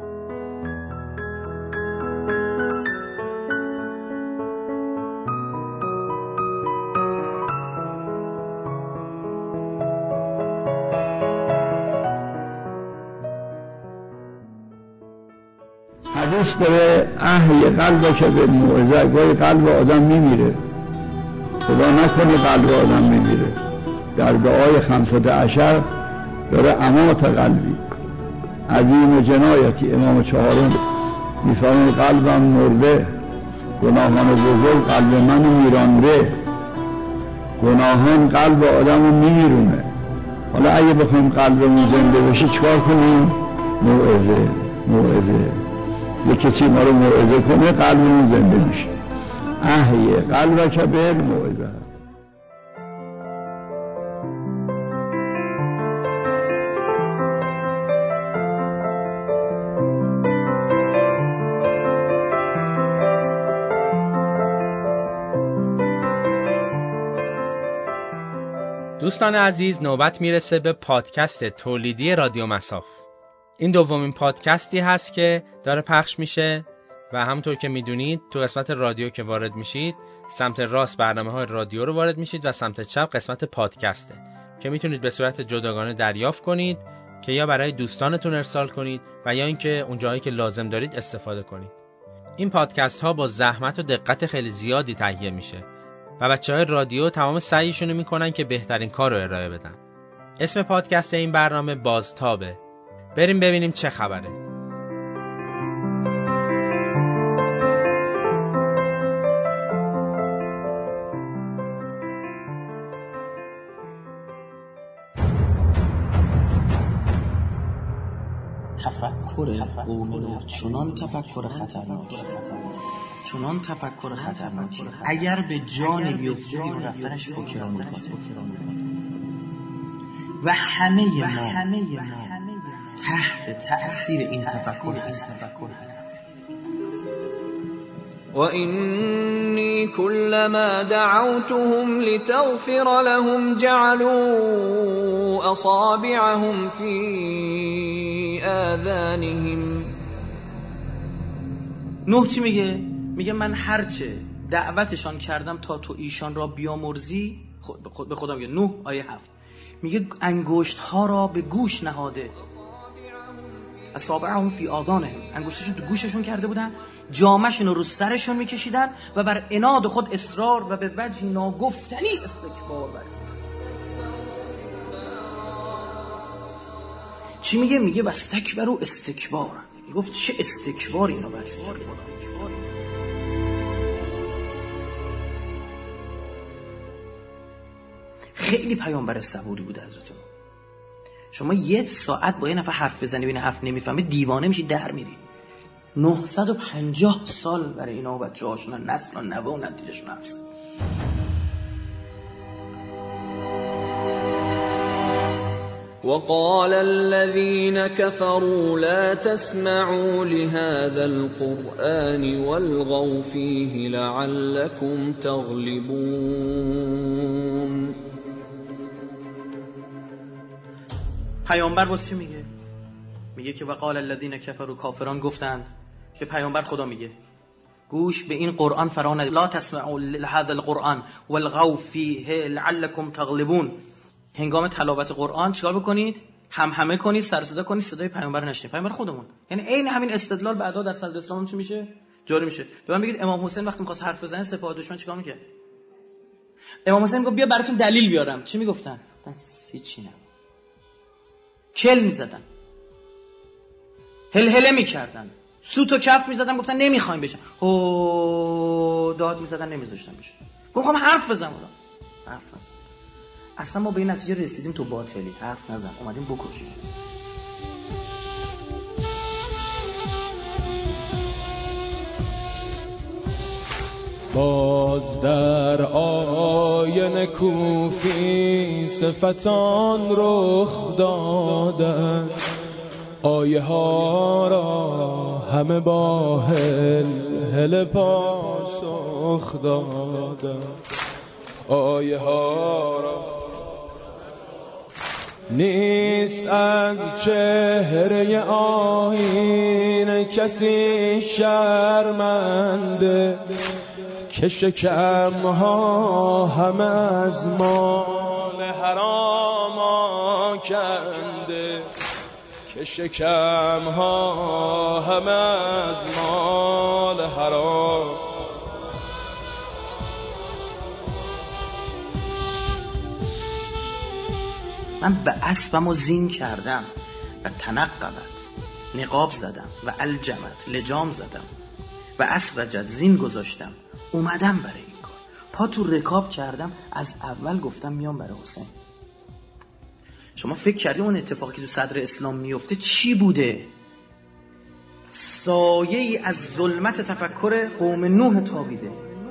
حدیث داره احی قلب که به موعظه، گاهی قلب آدم میمیره، خدا نکنه قلب آدم میمیره. در دعای خمسة عشر داره امات قلبی عظیم جنایتی. امام چهارم میفرماید قلبم مرده، گناهان بزرگ قلب منو میرانده. گناهان قلب آدمو میمیرونه. حالا اگه بخوایم قلبمون زنده بشه چیکار کنیم؟ موعظه. موعظه یه کسی ما رو موعظه کنه قلبمون زنده میشه. احیی قلبک بالموعظه. دوستان عزیز، نوبت میرسه به پادکست تولیدی رادیو مساف. این دومین پادکستی هست که داره پخش میشه و همونطور که میدونید تو قسمت رادیو که وارد میشید سمت راست برنامه‌های رادیو رو وارد میشید و سمت چپ قسمت پادکسته که میتونید به صورت جداگانه دریافت کنید که یا برای دوستانتون ارسال کنید و یا اینکه اون جایی که لازم دارید استفاده کنید. این پادکست ها با زحمت و دقت خیلی زیادی تهیه میشه و بچه‌های رادیو تمام سعیشون رو میکنن که بهترین کار رو ارائه بدن. اسم پادکست این برنامه بازتابه. بریم ببینیم چه خبره. تفکر قومی چنان تفکر خطرناک، چنان تفکر خطرناک اگر به جان بیفته بیرون رفتنش فکران میکنه و همه ما تحت تأثیر این تفکر هست. وإني كلما دعوتهم لتغفر لهم جعلوا أصابعهم في آذانهم. نوح چی میگه؟ میگه من هرچه دعوتشان کردم تا تو ایشان را بیامرزی، خود به خدا میگه نوح آیه هفت میگه انگشت ها را به گوش نهاده، اصابعهم فی آذانهم، انگشتشون تو گوششون کرده بودن، جامشون رو رو سرشون میکشیدن و بر عناد خود اصرار و به وجه ناگفتنی استکبار ورزیدن. چی میگه؟ میگه واستکبروا استکبار. گفت چه استکباری اینا ورزیدن. خیلی پیامبر صبوری بود حضرت ما. شما یک ساعت با یه نفر حرف بزنی ببین حرف نمیفهمه دیوانه میشی در میری. نهصد و پنجاه سال برای اینا و بچه هاشون نسل و نوه و نتیجهشون حرف زد. وقال الذين كفروا لا تسمعوا لهذا القرآن والغوا فيه لعلكم تغلبون. پیامبر واسه چی میگه؟ میگه که وقال الذين كفروا، کافران گفتند که پیامبر خدا میگه گوش به این قرآن فرا ندید، لا تسمعوا لهذا القرآن والغوا فيه لعلكم تغلبون. هنگام تلاوت قرآن چیکار بکنید؟ هم همه کنید، سر صدا کنید، صدای پیامبر نشنید. پیامبر خودمون. یعنی عین همین استدلال بعدا در صدر اسلام چی میشه؟ جاری میشه. به من بگید امام حسین وقتی می‌خواست حرف بزنه سپاه دشمن چیکار می‌کرد؟ امام حسین گفت بیا براتون دلیل بیارم. چی میگفتن؟ گفتن هیچی نه. کل میزدن، هلهله میکردن، سوت و کف میزدن، گفتن نمیخوایم بشن، او داد میزدن نمیذاشتن بشن. گفتم حرف بزن بودم حرف نزن. اصلا ما به این نتیجه رسیدیم تو باطلی، حرف نزن، اومدیم بکشیم. باز در آینه کوفی صفتان رخ دادند، آیه ها را همه با هل هل پاسخ دادند، آیه ها را نیست از چهره آیین کسی شرمنده، که شکم ها همه از مال حرام آکنده، که شکم ها همه از مال حرام. من به اسبم و زین کردم و تنقبت، نقاب زدم و الجمت، لجام زدم و اسرجت، زین گذاشتم، اومدم برای این کار، پا تو رکاب کردم، از اول گفتم میام برای حسین. شما فکر کردیم اون اتفاقی که تو صدر اسلام میفته چی بوده؟ سایه ای از ظلمت تفکر قوم نوح تابیده.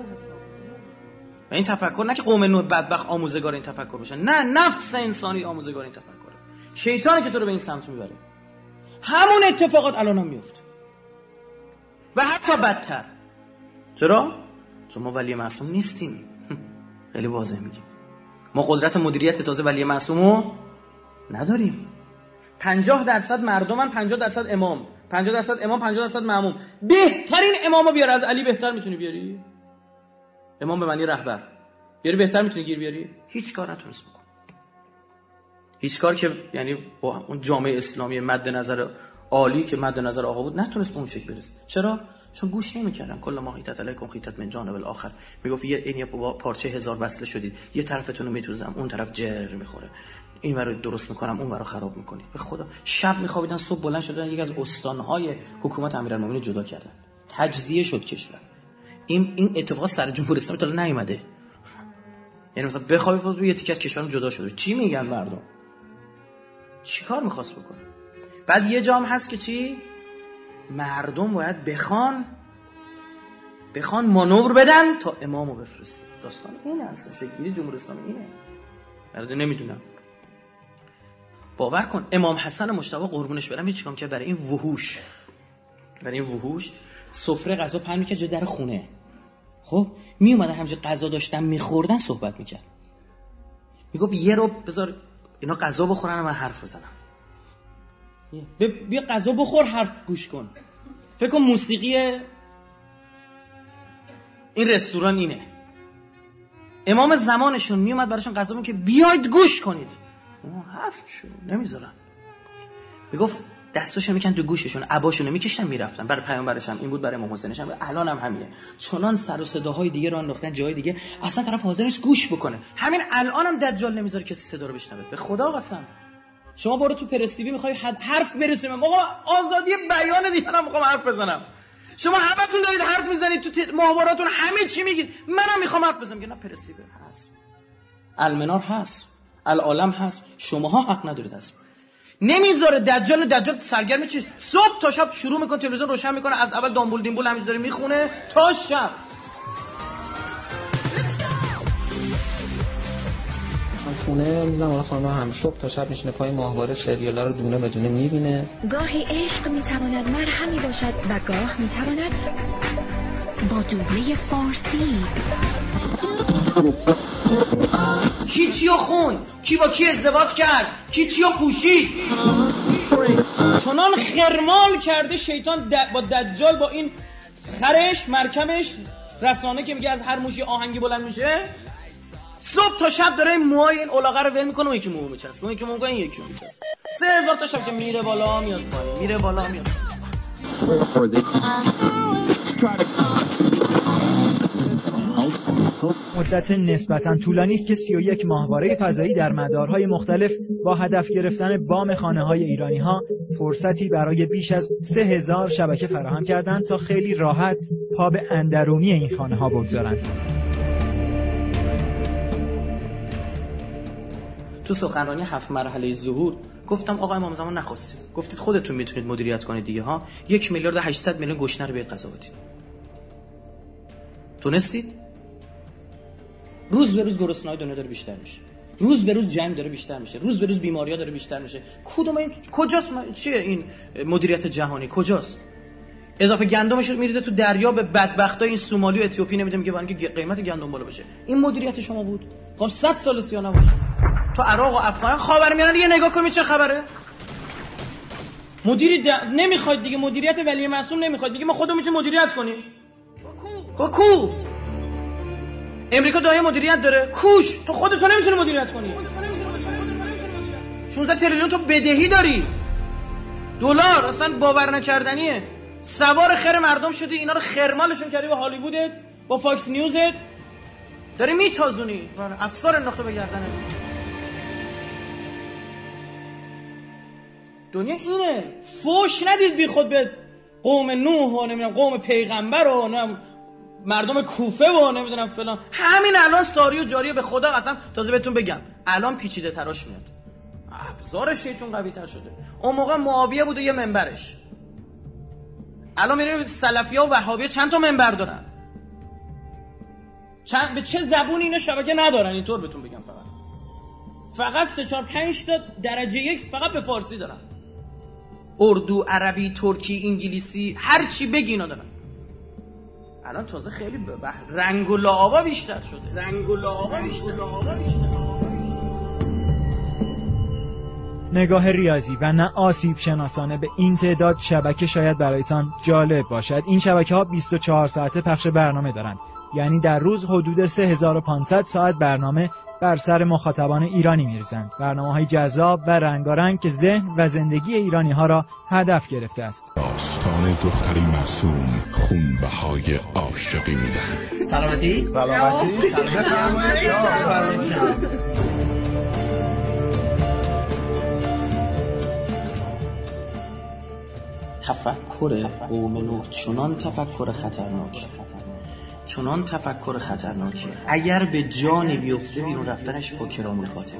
و این تفکر نه که قوم نوح بدبخت آموزگار این تفکر باشن، نه، نفس انسانی آموزگار این تفکره. شیطانی که تو رو به این سمت میبره. همون اتفاقات الان هم میفته و حتی بدتر. چرا؟ چون ما ولی معصوم نیستیم. خیلی واضح میگیم ما قدرت مدیریت تازه ولی معصومو نداریم. پنجاه درصد مردمن، پنجاه درصد امام، پنجاه درصد امام، پنجاه درصد مأموم. بهترین امامو بیار، از علی بهتر میتونی بیاری؟ امام به معنی رهبر بیاری بهتر میتونی گیر بیاری؟ هیچ کار نتونست بکن. هیچ کار که یعنی با اون جامعه اسلامی مد نظر عالی که مد نظر آقا بود نتونست به اون شکل برسه. چرا؟ چون گوش نمی‌کردن. کل ما حیطت علیکم خیطت من جانب الاخر. میگفت یه این پارچه هزار وصله شدید، یه طرفتون رو میتوزم، اون طرف جر میخوره، این رو درست میکنم، اون رو خراب میکنی. به خدا شب میخوابیدن، صبح بلند شدن، یک از استانهای حکومت امیرالمومنین جدا کردن، تجزیه شد کشور. این این اتفاق سر جمهوری اسلامی تا الان نیومده. یعنی مثلا بخوابید روی یه تیکه از کشورم جدا شده. چی میگن مردم؟ چیکار میخواست بکنه؟ بعد یه جام هست که چی؟ مردم باید بخوان بخوان مانور بدن تا امامو بفرسته. داستان این هست، شکلی جمهوری اسلامی اینه. البته نمیدونم. باور کن امام حسن مجتبی قربونش برم هیچ کام که برای این وحوش برای این وحوش سفره غذا پهن میکرد جلوی در خونه. خب می اومدن همینجا غذا داشتن میخوردن صحبت میکرد، میگفت یه رو بذار اینا غذا بخورن و من حرف بزنم. بیا غذا بخور حرف گوش کن. فکر کن موسیقی این رستوران اینه. امام زمانشون میومد براشون غذا میگه بیاید گوش کنید. حرف شو نمیذارن. میگفت دستاشو میکن تو گوششون، عباشونو میکشتن میرفتن. برای پیامبرش هم این بود، برای امام حسینش هم، الان هم همینه. چنان سر و صداهای دیگه رو انداختن جای دیگه اصلا طرف حاضر نیست گوش بکنه. همین الان هم دجال نمیذاره کسی صدا رو بشنوه. به خدا قسم. شما برو تو پرستیوی میخوای حرف برسونیم، آقا آزادی بیان دیگه هم میخوام حرف بزنم. شما همتون دارید حرف میزنید تو محاوراتون همه چی میگید، منم میخوام حرف بزنم. میگه نه پرستیوی هست، المنار هست، العالم هست، شماها حق ندارید هست. نمیذاره دجال دجال سرگرم چی؟ صبح تا شب شروع میکنه تلویزیون روشن میکنه، از اول دامبول دیمبول همینجوری داره میخونه تا شب. خونه میذارم حالا خانم هم صبح تا شب میشینه پای ماهواره سریالا رو دونه بدونه میبینه. گاهی عشق میتواند مرهمی باشد و گاه میتواند با دوبله فارسی. کی چیو خون؟ کی با کی ازدواج کرد؟ کی چیو پوشید؟ چنان خرمال کرده شیطان با دجال، با این خرش مرکمش رسانه که میگه از هر موشی آهنگی بلند میشه، صبح تا شب داره این موهای این علاقه رو ول میکنه و یکی مو میچسبه، اون یکی مو میکنه، این یکی مو میچسبه. سه هزار تا شب که میره بالا میاد پایین، میره بالا میاد. مدت نسبتاً طولانی است که سی و یک ماهواره فضایی در مدارهای مختلف با هدف گرفتن بام خانه‌های ایرانی‌ها فرصتی برای بیش از سه هزار شبکه فراهم کردند تا خیلی راحت پا به اندرونی این خانه‌ها بگذارند. تو سخنرانی هفت مرحله ظهور گفتم آقا امام زمان نخواستید، گفتید خودتون میتونید مدیریت کنید دیگه ها، یک میلیارد و هشتصد میلیون گشنه رو به غذا بدید. تونستید؟ روز به روز گرسنه‌های دنیا داره بیشتر میشه، روز به روز جنگ داره بیشتر میشه، روز به روز بیماری‌ها داره بیشتر میشه. کدوم این کجاست؟ چیه این مدیریت جهانی کجاست؟ اضافه گندمش رو میریزه تو دریا به بدبختای این سومالی و اتیوپی نمیده، میگه واسه اینکه قیمت گندم بالا بشه. این مدیریت شما بود؟ خب صد سال سیاه نباشه. تو عراق و افغان خاورمیانه یه نگاه کنید چه خبره؟ مدیری د... نمیخواد دیگه، مدیریت ولی معصوم نمیخواد دیگه، ما خودمون میتونیم مدیریت کنیم. کو کو امریکا دایه مدیریت داره، کوش تو خودت نمیتونی مدیریت کنی. شانزده تریلیون تو بدهی داری، دلار، اصلا باور نکردنیه. سوار خیر مردم شدی، اینا رو خرمالشون کردی با هالیوودت، با فاکس نیوزت، داری میتازونی، افسار انداخته به گردنت. دنیا اینه. فوش ندید بی خود به قوم نوح و نمیدونم قوم پیغمبر و نمیدونم مردم کوفه و نمیدونم فلان. همین الان ساری و جاری به خدا قسم تازه بهتون بگم الان پیچیده تراش میاد، ابزار شیطان قوی تر شده. اون موقع معاویه بود و یه منبرش، الان میریم سلفی‌ها و وهابی‌ها چند تا منبر دارن، چند به چه زبونی اینا شبکه ندارن. اینطور بهتون بگم فقط فقط سه چهار پنج تا درجه یک فقط به فارسی دارن، اردو، عربی، ترکی، انگلیسی، هر چی بگی اینا دارن. الان تازه خیلی به رنگ و لعابا بیشتر شده، رنگ و لعابا بیشتر. نگاه ریاضی و نه آسیب شناسانه به این تعداد شبکه شاید برایتان جالب باشد. این شبکه ها بیست و چهار ساعته پخش برنامه دارند، یعنی در روز حدود سه هزار و پانصد ساعت برنامه بر سر مخاطبان ایرانی می‌ریزند. برنامه‌های جذاب و رنگارنگ که ذهن و زندگی ایرانی‌ها را هدف گرفته است. داستان دختری معصوم خونبهای عاشقی می‌دهد. سلامتی؟ سلامتی؟ تفکر قوم نوح چنان تفکر خطرناک، چنان تفکر خطرناکه اگر به جانی بیفته بیرون رفتنش با کرام الکاتبه.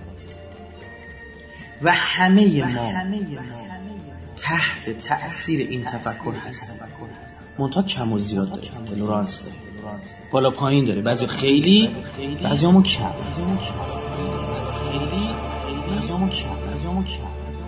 و همه ما تحت تأثیر این تفکر هست، منتها کم و زیاد داره، تولرانس داره، بالا پایین داره، بعضی خیلی بعضی همون کم. رضامو کرد رضامو کرد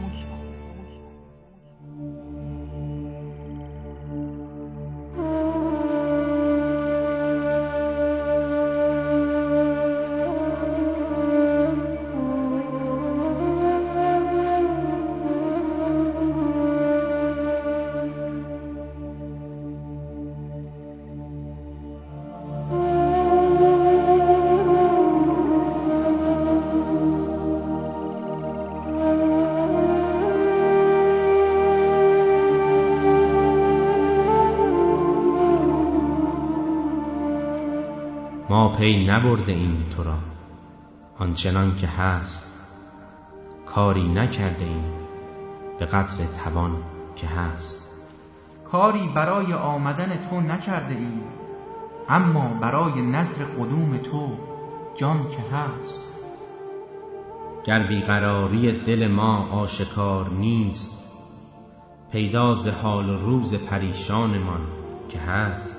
ما پی نبرده ایم تو را آنچنان که هست، کاری نکرده ایم به قدر توان که هست. کاری برای آمدن تو نکرده ایم، اما برای نظر قدوم تو جان که هست. گر بیقراری دل ما آشکار نیست، پیدا ز حال و روز پریشانمان که هست.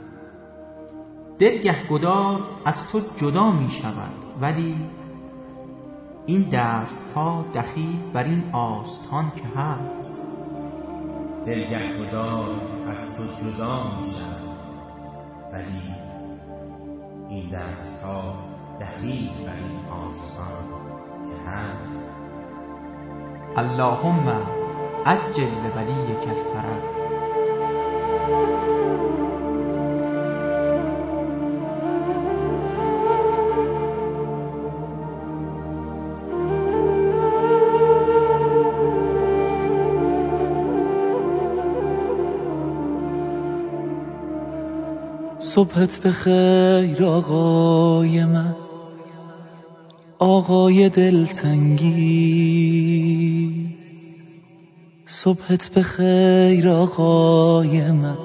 دل گهگدار از تو جدا می شود، ولی این دست ها دخیل بر این آستان که هست. دل گهگدار از تو جدا می شود، ولی این دست ها دخیل بر این آستان که هست. اللهم عجل لولیک الفرج. صبحت بخیر آقای من، آقای دلتنگی. صبحت بخیر آقای من،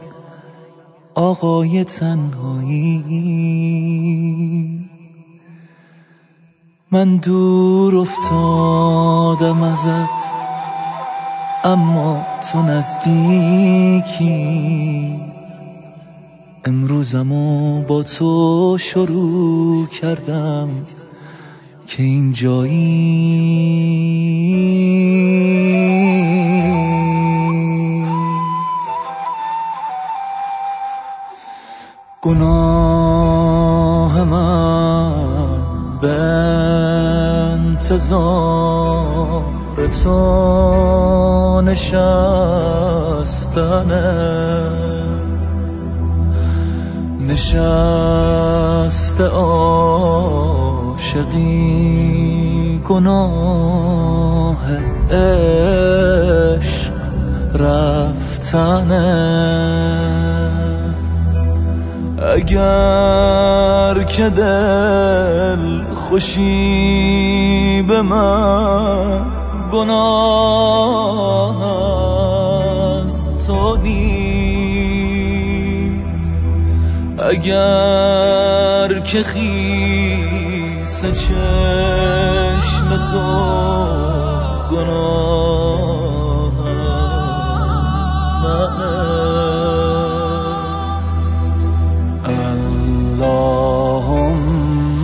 آقای تنهایی. من دور افتادم ازت، اما تو نزدیکی. امروزمو با تو شروع کردم که اینجایی. گناه من به انتظار تو نشستنه، نشست عاشقی گناه عشق رفتنه. اگر که دل خوشی به من گناه از تو نیست، اگر که خیس چشم تو گناه اللهم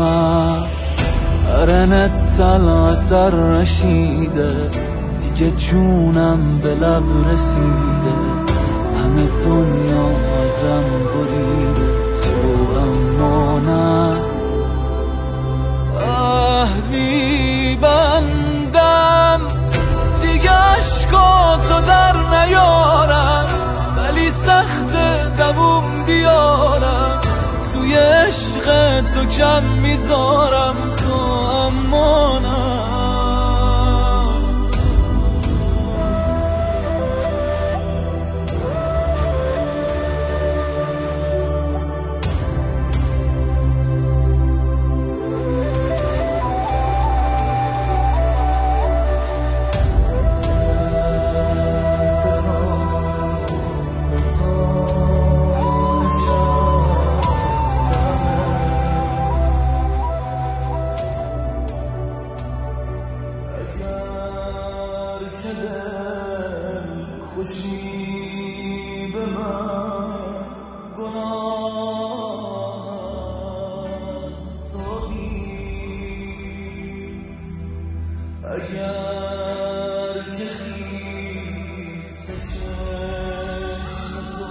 ارنت طلعت الرشیده، دیگه جونم به لب رسیده، همه دنیا ازم بریده، تو اما نه. عهد میبندم دیگه عشقاتو در نیارم، ولی سخت دووم بیارم، توی عشق تو کم میذارم، تو اما نه. اگر که خیس چشم تو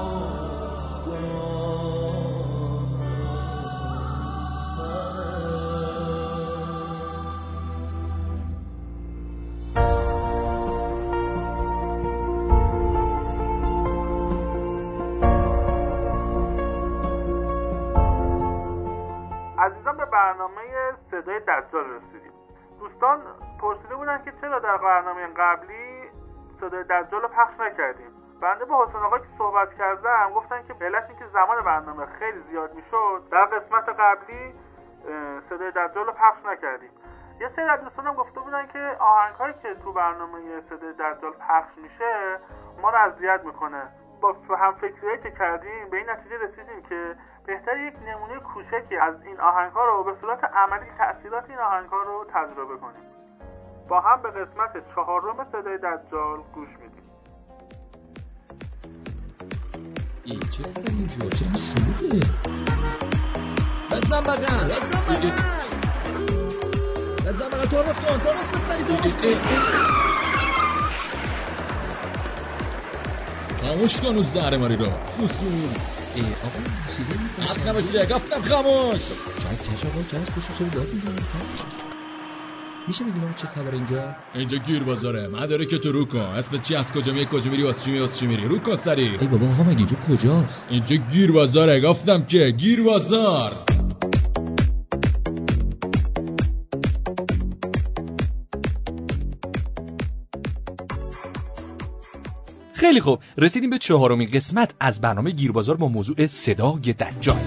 عزیزان به برنامه صدای دجال رسیدیم. دوستان پرسیده بودن که چرا در برنامه قبلی صدای دجال رو پخش نکردیم. بنده با حسین آقا که صحبت کردم گفتن که به علت اینکه زمان برنامه خیلی زیاد میشد در قسمت قبلی صدای دجال رو پخش نکردیم. یه سری از دوستان هم گفته بودن که آهنگ هایی که تو برنامه صدای دجال پخش میشه ما رو اذیت میکنه. با هم فکریایی که کردیم به این نتیجه رسیدیم که بهتر یک نمونه کوچکی از این آهنگ ها رو به صورت عملی تأثیرات این آهنگ ها رو تجربه کنیم. با هم به قسمت چهارم صدای دجال گوش میدیم. این چه خیلی اینجا چه شروعه بزن بگن بزن بگن بزن بگن ترمز کن ترمز کن زنی ترمز کن خاموش کن اون زهر ماری رو سوسون ای آقا موسیقی میکنه حق نباشه گفتم خاموش چند کش آقا چند کش چرا داد میزنی میشه بگیم چه خبر اینجا اینجا گیر بازاره مداره که تو رو کن اسمت چی از کجا میای کجا میری واسه چی میای واسه چی میری رو کن سری ای بابا آقا مگه اینجا کجاست اینجا گیر بازاره گفتم که گیر بازار خیلی خوب رسیدیم به چهارمین قسمت از برنامه گیربازار با موضوع صدای دجال.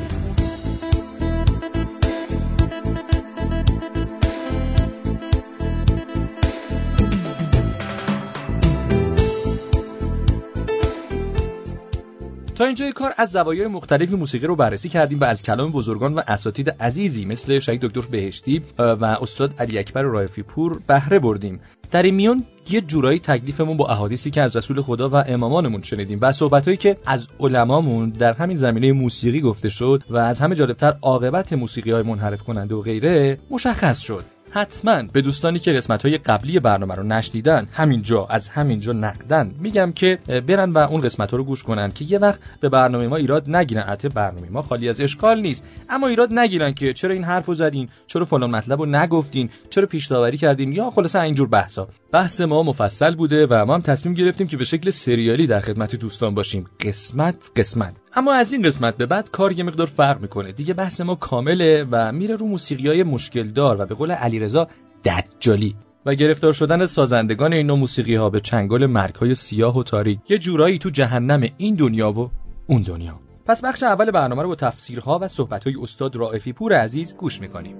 تا اینجای کار از زوایای مختلف موسیقی رو بررسی کردیم و از کلام بزرگان و اساتید عزیزی مثل شهید دکتر بهشتی و استاد علی اکبر رائفی پور بهره بردیم. در این میون یه جورایی تکلیفمون با احادیثی که از رسول خدا و امامانمون شنیدیم و صحبتایی که از علمامون در همین زمینه موسیقی گفته شد و از همه جالبتر عاقبت موسیقی‌های منحرف کننده و غیره مشخص شد. حتما به دوستانی که قسمت‌های قبلی برنامه رو نشنیدن همینجا از همینجا نقدن میگم که برن و اون قسمت‌ها رو گوش کنن که یه وقت به برنامه ما ایراد نگیرن. البته برنامه ما خالی از اشکال نیست، اما ایراد نگیرن که چرا این حرفو زدین، چرا فلان مطلبو نگفتین، چرا پیش داوری کردین یا خلاصه اینجور بحثا. بحث ما مفصل بوده و ما هم تصمیم گرفتیم که به شکل سریالی در خدمت دوستان باشیم، قسمت قسمت. اما از این قسمت به بعد کار یه مقدار فرق میکنه. دیگه بحث ما کامله و میره رو موسیقی‌های مشکل دار و به قول علیرضا دجالی و گرفتار شدن سازندگان این نوع موسیقی‌ها به چنگال مرگ‌های سیاه و تاریک، یه جورایی تو جهنم این دنیا و اون دنیا. پس بخش اول برنامه رو با تفسیرها و صحبت‌های استاد رائفی پور عزیز گوش می‌کنیم.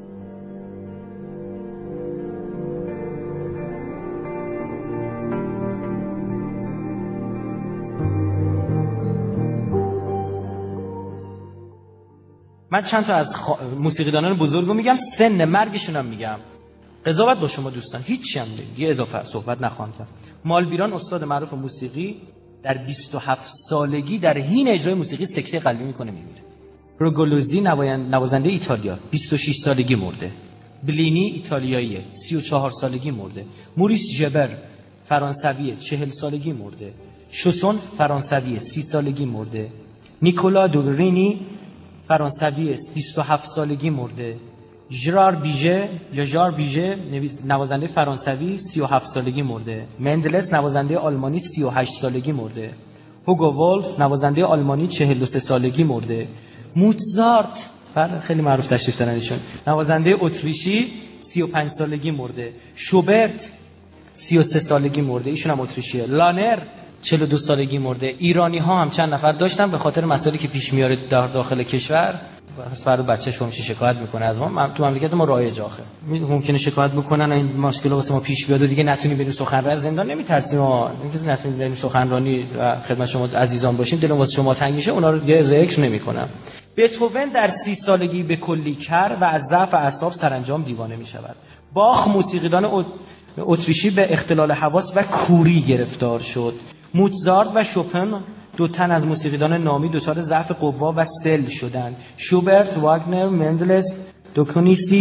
من چند تا از خ... موسیقیدانان بزرگو میگم، سن مرگشون هم میگم. قضاوت با شما دوستان، هیچی هم دیگه اضافه صحبت نخواهم کرد. مالبیران استاد معروف موسیقی در بیست و هفت سالگی در حین اجرای موسیقی سکته قلبی میکنه میمیره. روگولوزی نوازنده ایتالیا بیست و شش سالگی مرده. بلینی ایتالیاییه سی و چهار سالگی مرده. موریس ژبر فرانسویه چهل سالگی مرده. شوسون فرانسویه سی سالگی مرده. نیکولا دوگرینی فرانسوی است بیست و هفت سالگی مرده. ژرار بیژه یا ژار بیژه نوازنده فرانسوی سی و هفت سالگی مرده. مندلس نوازنده آلمانی سی و هشت سالگی مرده. هوگو ولف نوازنده آلمانی چهل و سه سالگی مرده. موزارت خیلی معروف تشریف دارن ایشون، نوازنده اتریشی سی و پنج سالگی مرده. شوبرت سی و سه سالگی مرده، ایشون هم اتریشیه. لانر چهل و دو سالگی مرده. ایرانی ها هم چند نفر داشتن به خاطر مسائلی که پیش میاره در داخل کشور، پس فردا بچه‌ش همیشه شکایت میکنه از ما. تو مملکت ما رایج آخه ممکنه شکایت بکنن این مشکل واسه ما پیش بیاد و دیگه نتونیم بریم سخنرانی زندان نمیترسیم ما، اینکه نتونیم بریم سخنرانی و خدمت شما عزیزان باشیم، دلم واسه شما تنگ میشه، اونا رو دیگه ذکر نمیکنم. بتهوون در سی سالگی به کلی کر و از ضعف اعصاب سرانجام دیوانه میشود. باخ موسیقیدان اتریشی به اختلال حواس و کوری گرفتار شد. موزارت و شوپن دو تن از موسیقیدان نامی دچار ضعف قوا و سل شدند. شوبرت، واگنر، مندلس، دوکونیسی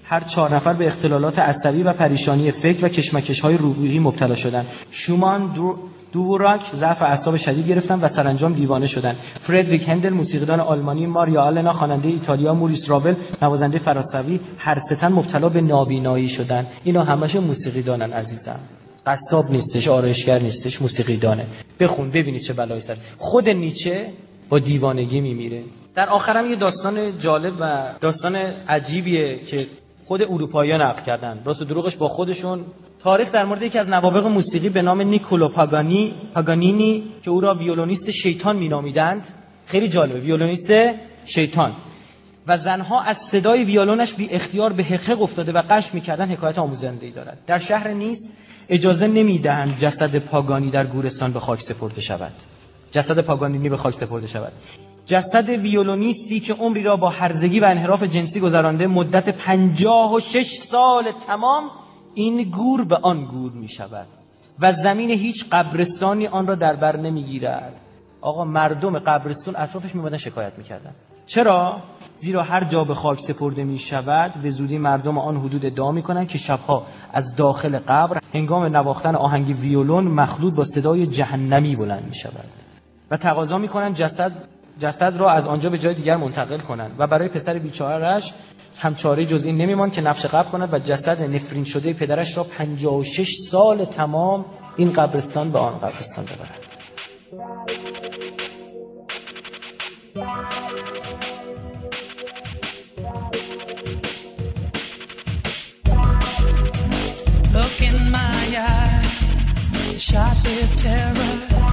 هر چهار نفر به اختلالات عصبی و پریشانی فکر و کشمکش‌های روحی مبتلا شدند. شومان، دو دوراک ضعف اعصاب شدید گرفتن و سرانجام دیوانه شدند. فردریک هندل موسیقیدان آلمانی، ماریا آلنا خواننده ایتالیا، موریس راول نوازنده فرانسوی، هر ستن مبتلا به نابینایی شدند. اینا همش موسیقیدانن عزیزم. قصاب نیستش، آرایشگر نیستش، موسیقیدانه. بخون ببینید چه بلایی سر. خود نیچه با دیوانگی میمیره. در آخرم یه داستان جالب و داستان عجیبیه که خود اروپایی‌ها نقل کردن. راست و دروغش با خودشون. تاریخ در مورد یکی از نوابغ موسیقی به نام نیکولو پاگانی پاگانینی که او را ویولونیست شیطان مینامیدند. خیلی جالبه، ویولونیست شیطان. و زنها از صدای ویولونش بی اختیار به حقیق افتاده و قش می‌کردن. حکایت آموزنده‌ای دارد. در شهر نیس اجازه نمی‌دهند جسد پاگانی در گورستان به خاک سپرده شود. جسد پاگانینی به خاک سپرده شود. جسد ویولونیستی که عمری را با هرزگی و انحراف جنسی گذرانده مدت پنجاه و شش سال تمام، این گور به آن گور می شود و زمین هیچ قبرستانی آن را در بر نمی گیرد. آقا مردم قبرستون اطرافش می بودن شکایت می کردن. چرا؟ زیرا هر جا به خاک سپرده می شود به زودی مردم آن حدود ادعا می کنند که شبها از داخل قبر هنگام نواختن آهنگ ویولون مخلوط با صدای جهنمی بلند می شود و تقاضا می کنند جسد جسد را از آنجا به جای دیگر منتقل کنند و برای پسر بیچاره‌اش هم چاره جز این نمی‌ماند که نفش قبر کند و جسد نفرین شده پدرش را پنجاه و شش سال تمام این قبرستان به آن قبرستان ببرد. Look in my eyes, shot with terror.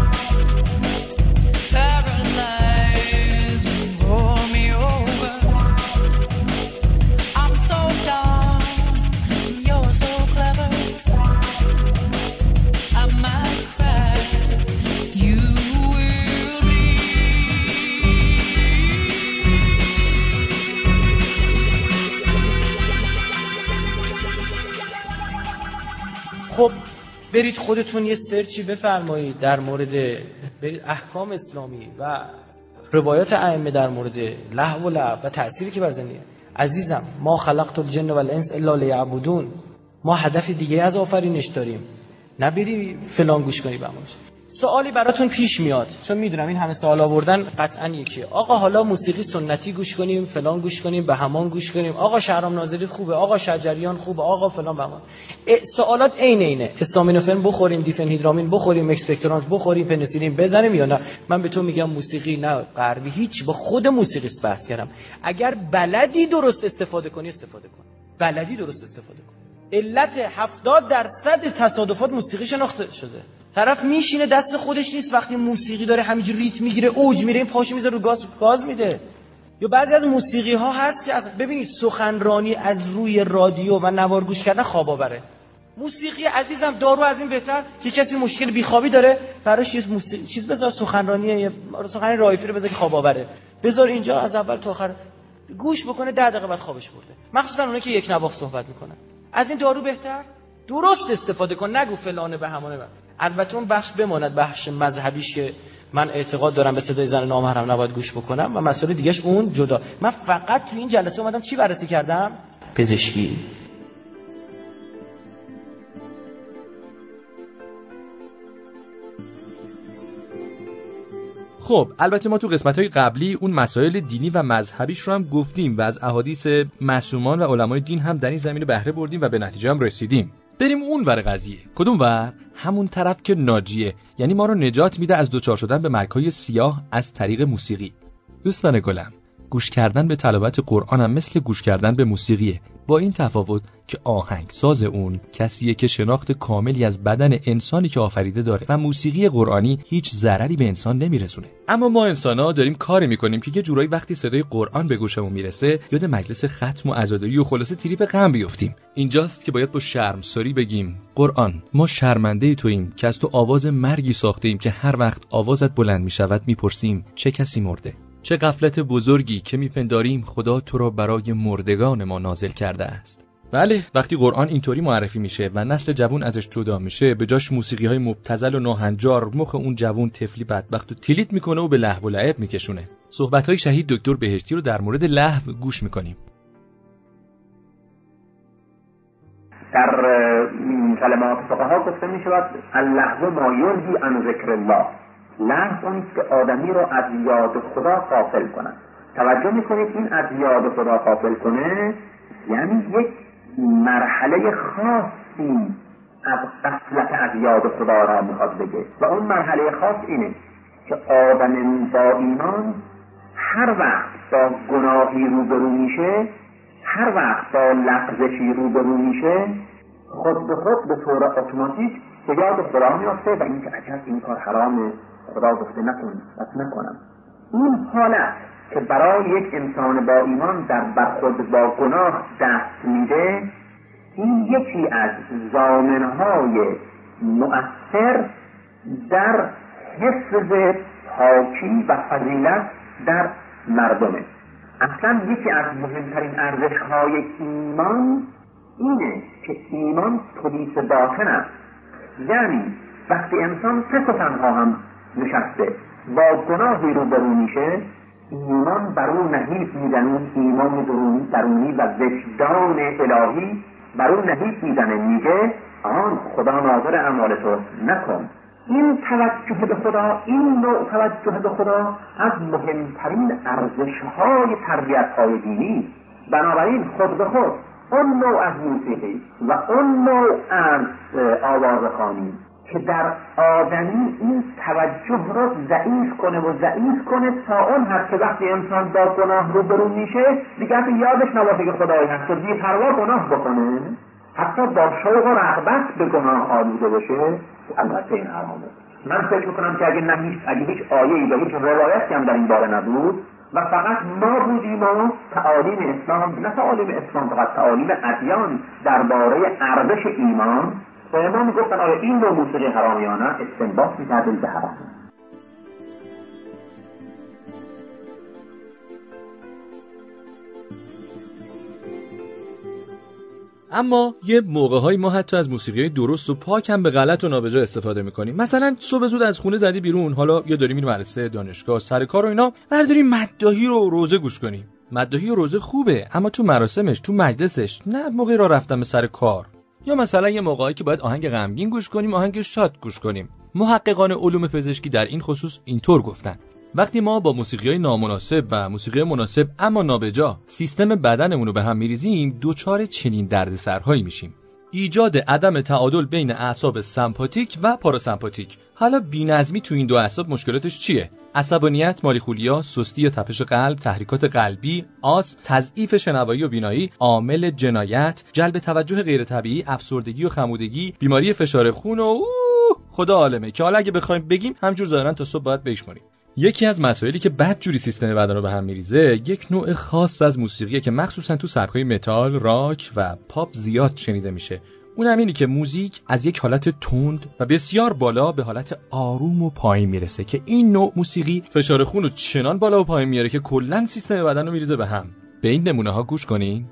خب برید خودتون یه سرچی بفرمایید در مورد برید احکام اسلامی و روایات ائمه در مورد لهو و لعب و تأثیری که بر زندگی. عزیزم ما خلقت الجن و الانس الا لیعبدون. ما هدف دیگه از آفرینش داریم، نه بری فلان گوش کنی بمونش. سوالی براتون پیش میاد چون میدونم این همه سوال آوردن قطعا یکیه. آقا حالا موسیقی سنتی گوش کنیم، فلان گوش کنیم، به همان گوش کنیم، آقا شهرام ناظری خوبه، آقا شجریان خوبه، آقا فلان بهمان. سوالات عین اینه. استامینوفن بخوریم، دیفنهیدرامین بخوریم، اکسپکتورانت بخوریم، پنیسیلین بزنیم یا نه؟ من به تو میگم موسیقی نه غربی هیچ. با خود موسیقیست بحث کردم. اگر بلدی درست استفاده کنی استفاده کن. بلدی درست استفاده کن. علت هفتاد درصد تصادفات موسیقی شناخته شده. طرف میشینه دست خودش نیست، وقتی موسیقی داره همینجوری ریتم میگیره اوج میره این پاشو میذاره رو گاز گاز میده. یا بعضی از موسیقی ها هست که اصلا ببینید سخنرانی از روی رادیو و نوار گوش کردن خواب آوره. موسیقی عزیزم دارو از این بهتر که کسی مشکل بیخوابی داره براش یه موسیقی چیز بذار، سخنرانی سخنرانی رایفی رو بذار که خواب آوره، بذار اینجا از اول تا آخر گوش بکنه، ده دقیقه بعد خوابش برده. مخصوصا اونایی که یک نواخت صحبت میکنن. از این دارو بهتر درست استفاده کن، نگو فلانه به همانه. من البته اون بخش بماند بخش مذهبیش که من اعتقاد دارم به صدای زن نامحرم نباید گوش بکنم و مسئله دیگهش اون جدا. من فقط تو این جلسه اومدم چی بررسی کردم؟ پزشکی. خب البته ما تو قسمت‌های قبلی اون مسائل دینی و مذهبیش رو هم گفتیم و از احادیث معصومان و علمای دین هم در این زمینه بهره بردیم و به نتیجه هم رسیدیم. بریم اون ور قضیه. کدوم ور؟ همون طرف که ناجیه، یعنی ما رو نجات میده از دوچار شدن به مرگ‌های سیاه از طریق موسیقی. دوستان گلم، گوش کردن به تلاوت قرآن هم مثل گوش کردن به موسیقیه، با این تفاوت که آهنگساز اون کسیه که شناخت کاملی از بدن انسانی که آفریده داره و موسیقی قرآنی هیچ ضرری به انسان نمیرسونه. اما ما انسان‌ها داریم کاری میکنیم که یه جورایی وقتی صدای قرآن به گوشمون میرسه یاد مجلس ختم و عزاداری و خلاصه تریپ غم بیفتیم. اینجاست که باید با شرمساری بگیم قرآن ما شرمنده توییم که از تو آواز مرگی ساختیم که هر وقت آوازت بلند میشود میپرسیم چه کسی مرده؟ چه غفلت بزرگی که میپنداریم خدا تو را برای مردگان ما نازل کرده است. بله، وقتی قرآن اینطوری معرفی میشه و نسل جوان ازش جدا میشه، به جاش موسیقی های مبتذل و ناهنجار مخ اون جوان طفلی بدبخت و تلیت میکنه و به لهو و لعب میکشونه. صحبت های شهید دکتر بهشتی رو در مورد لهو گوش میکنیم. در کلمات فقها گفته می شود اللهو ما یلهی عن ذکر الله. لهو اونیست که آدمی را از یاد خدا غافل کند. توجه میکنید این از یاد خدا غافل کنه یعنی یک مرحله خاصی از غفلت از یاد خدا را میخواد بگه و اون مرحله خاص اینه که آدم با ایمان هر وقت با گناهی روبرو میشه، هر وقت با لغزشی روبرو میشه، خود به خود به طور اتوماتیک به یاد خدا میافته و این که عجب این کار حرامه، خدا گفته نکن پس نکنم. این حالت که برای یک انسان با ایمان در برخورد با گناه دست میده، این یکی از ضامنهای مؤثر در حفظ پاکی و فضیلت در مردمه. اصلا یکی از مهمترین ارزش‌های ایمان اینه که ایمان پلیس باطن است. یعنی وقتی انسان سه و تنها هم نشسته با گناهی روبرو میشه، ایمان بر او نهیب میزنه، ایمان درونی درونی و وجدان الهی بر او نهیب میزنه، میگه آن خدا ناظر اعمال تو نکن. این توجه به خدا، این نوع توجه به خدا از مهمترین ارزش‌های تربیت‌های دینی. بنابراین خود به خود اون نوع از موسیقی و اون نوع از آوازخوانی که در آدمی این توجه رو ضعیف کنه و ضعیف کنه تا اون حد که وقتی انسان با گناه روبرو میشه دیگه اصلا یادش نباشه که خدایی هست و بی‌پروا گناه بکنه، حتی با شوق و رغبت به گناه آلوده بشه. البته این حرامه. من فکر میکنم که اگه نه هیچ اگه هیچ آیه‌ای و هیچ روایتی هم در این باره نبود و فقط ما بودیم و تعالیم اسلام، نه تعالیم اسلام فقط تعالیم ادیان درباره ارزش ایمان، و ما میگفتن آیا این نوع موسیقی حرام یا نه، استنباط می‌کردیم به حرام. اما یه موقع‌هایی ما حتی از موسیقی درست و پاک هم به غلط و نابجا استفاده می‌کنیم. مثلا صبح زود از خونه زدی بیرون، حالا یا داری میری مدرسه، دانشگاه، سر کار و اینا، برداری مداحی رو روزه گوش کنی. مداحی و روزه خوبه، اما تو مراسمش، تو مجلسش، نه موقعی را رفتم به سر کار. یا مثلا یه موقعی که باید آهنگ غمگین گوش کنیم، آهنگ شاد گوش کنیم. محققان علوم پزشکی در این خصوص اینطور گفتن: وقتی ما با موسیقی‌های نامناسب و موسیقی مناسب اما نابجا سیستم بدنمون رو به هم می‌ریزیم، دوچار چنین دردسرهایی میشیم. ایجاد عدم تعادل بین اعصاب سمپاتیک و پاراسمپاتیک. حالا بی‌نظمی تو این دو اعصاب مشکلاتش چیه؟ عصبانیت، مالیخولیا، سستی یا تپش قلب، تحریکات قلبی، آس، تضعیف شنوایی و بینایی، عامل جنایت، جلب توجه غیر طبیعی، افسردگی و خمودگی، بیماری فشار خون و اوه خدا عالمه که حالا اگه بخوایم بگیم همجور ظاهرا تا صبح باید بشماریم. یکی از مسائلی که بدجوری سیستم بدن رو به هم میریزه، یک نوع خاص از موسیقیه که مخصوصا تو سبک‌های متال، راک و پاپ زیاد شنیده میشه. اون هم اینی که موزیک از یک حالت تند و بسیار بالا به حالت آروم و پایین میرسه که این نوع موسیقی فشار خون رو چنان بالا و پایین میاره که کلاً سیستم بدن رو میریزه به هم. به این نمونه ها گوش کنین.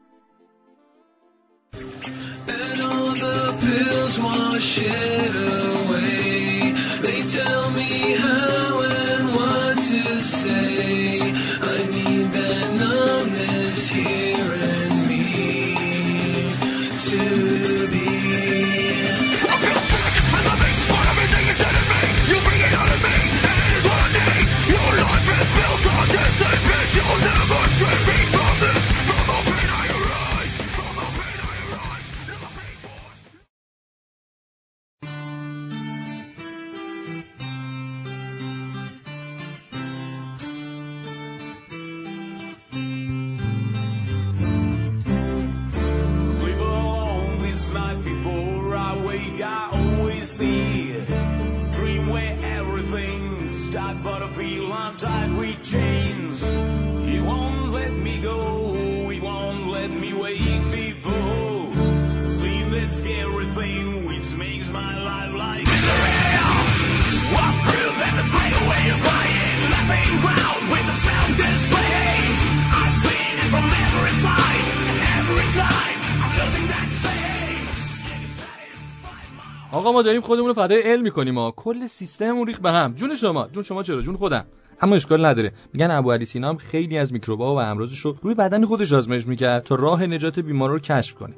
آقا ما داریم خودمون رو فدای علم می‌کنیم ها، کل سیستممون ریخت به هم. جون شما، جون شما چرا؟ جون خودم. اما اشکال نداره. میگن ابوعلی سینا هم خیلی از میکروب‌ها و امراضش رو روی بدن خودش آزمایش می‌کرد تا راه نجات بیمارا رو کشف کنه.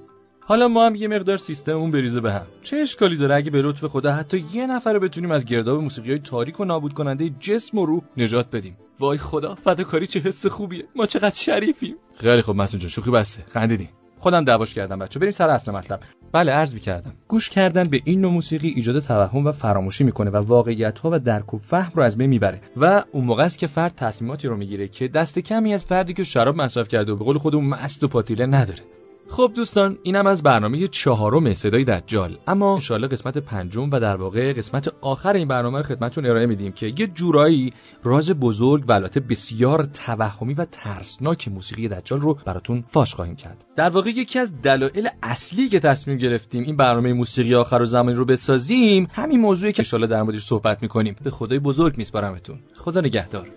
حالا ما هم یه مقدار سیستممون بریزه به هم. چه اشکالی داره اگه به لطف خدا حتی یه نفر رو بتونیم از گرداب موسیقی‌های تاریک و نابود کننده جسم و روح نجات بدیم؟ وای خدا، فداکاری چه حس خوبیه. ما چقدر شریفیم. خیلی خب مسعود جان، شوخی بسه. خندیدین. خودم دعواش کردم بچه‌ها. بریم سر اصل مطلب. بله عرض می‌کردم گوش کردن به این نوع موسیقی ایجاد توهم و فراموشی میکنه و واقعیت‌ها و درک و فهم رو از بین میبره و اون موقع است که فرد تصمیماتی رو میگیره که دست کمی از فردی که شراب مصرف کرده و به قول خودمون مست و پاتیله نداره. خب دوستان، اینم از برنامه چهارم صدای دجال. اما ان شاءالله قسمت پنجم و در واقع قسمت آخر این برنامه رو خدمتتون ارائه میدیم که یه جورایی راز بزرگ و البته بسیار توهمی و ترسناک موسیقی دجال رو براتون فاش خواهیم کرد. در واقع یکی از دلایل اصلی که تصمیم گرفتیم این برنامه موسیقی آخر زمانی رو بسازیم همین موضوعی که ان شاءالله در موردش صحبت می‌کنیم. به خدای بزرگ میسپارمتون. خدا نگهدار.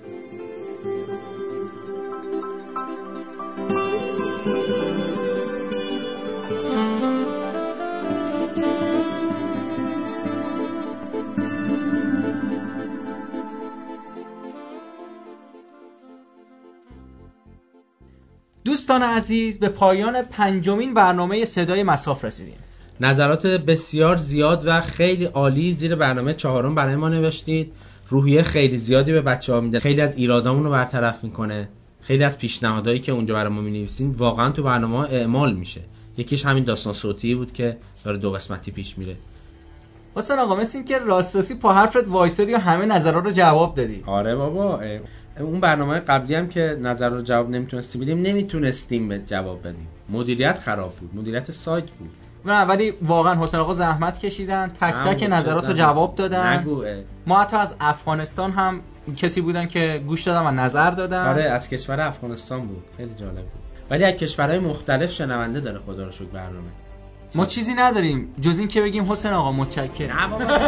دوستان عزیز، به پایان پنجمین برنامه صدای مصاف رسیدیم. نظرات بسیار زیاد و خیلی عالی زیر برنامه چهارم برای ما نوشتید. روحیه خیلی زیادی به بچه‌ها میده، خیلی از ایرادامون رو برطرف میکنه، خیلی از پیشنهادایی که اونجا برای ما می‌نویسین واقعا تو برنامه‌ها اعمال میشه. یکیش همین داستان صوتی بود که داره دو قسمتی پیش میره. حسین آقا مثل این که راستاسی پا حرفت وایسادی و همه نظرها رو جواب دادی. آره بابا، اون برنامه قبلی هم که نظر رو جواب نمیتونستیم بدیم نمیتونستیم به جواب بدیم. مدیریت خراب بود، مدیریت سایت بود. نه ولی واقعا حسین آقا زحمت کشیدن، تک تک نظرات رو جواب دادن. نگوه. ما حتی از افغانستان هم کسی بودن که گوش دادن و نظر دادن. آره از کشور افغانستان بود، خیلی جالب بود. ولی از کشورهای مختلف شنونده داره خدا رو شکر برنامه. ما چیزی نداریم جز این که بگیم حسین آقا متشکرم. نه بابا.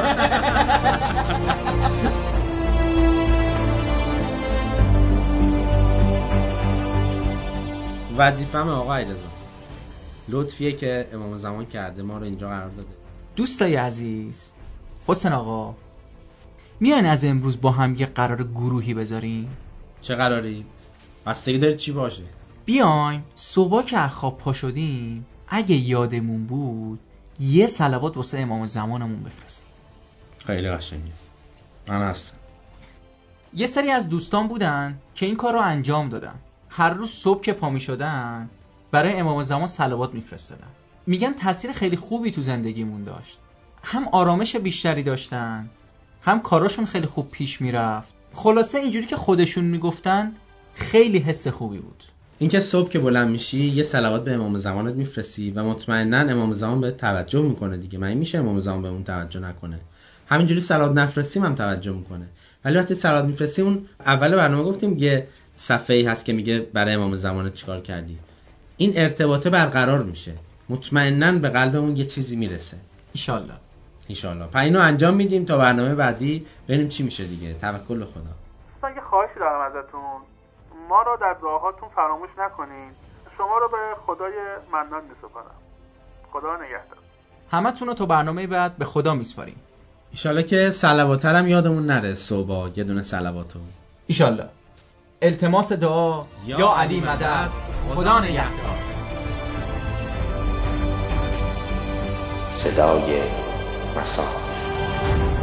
وظیفه‌م آقا علیرضا لطفیه که امام زمان کرده ما رو اینجا قرار داده. دوستای عزیز، حسین آقا میان از امروز با هم یه قرار گروهی بذاریم. چه قراری؟ بستگی داره چی باشه. بیایم صبح که از خواب پا شدیم اگه یادمون بود یه صلوات واسه امام زمانمون بفرستیم. خیلی قشنگه. من هستم. یه سری از دوستان بودن که این کار رو انجام دادن. هر روز صبح که پا می شدن برای امام زمان صلوات میفرستادن. میگن تاثیر خیلی خوبی تو زندگیمون داشت. هم آرامش بیشتری داشتن، هم کاراشون خیلی خوب پیش میرفت. خلاصه اینجوری که خودشون میگفتن خیلی حس خوبی بود. اینکه صبح که بلند میشی یه صلوات به امام زمانت میفرستی و مطمئنا امام زمان بهت توجه میکنه دیگه. من میشه امام زمان بهمون توجه نکنه؟ همینجوری صلوات نفرستیم هم توجه میکنه. ولی وقتی صلوات میفرستیم اون اول برنامه گفتیم یه صفحه‌ای هست که میگه برای امام زمانت چیکار کردی. این ارتباطه برقرار میشه. مطمئنا به قلبمون یه چیزی میرسه. ان شاءالله. ان شاءالله. پس اینو انجام میدیم تا برنامه بعدی ببینیم چی میشه دیگه. توکل به خدا. من یه خواهشی دارم ازتون. ما رو در دعاهاتون فراموش نکنین. شما رو به خدای منان میسپارم. خدا نگهدار. همتون رو تو برنامه بعد به خدا میسپاریم. ان شاءالله که صلواتر هم یادمون نره صبح یه دونه صلواتو. ان شاءالله. التماس دعا یا, یا علی مدد. خدا نگهدار. صدای مصاف.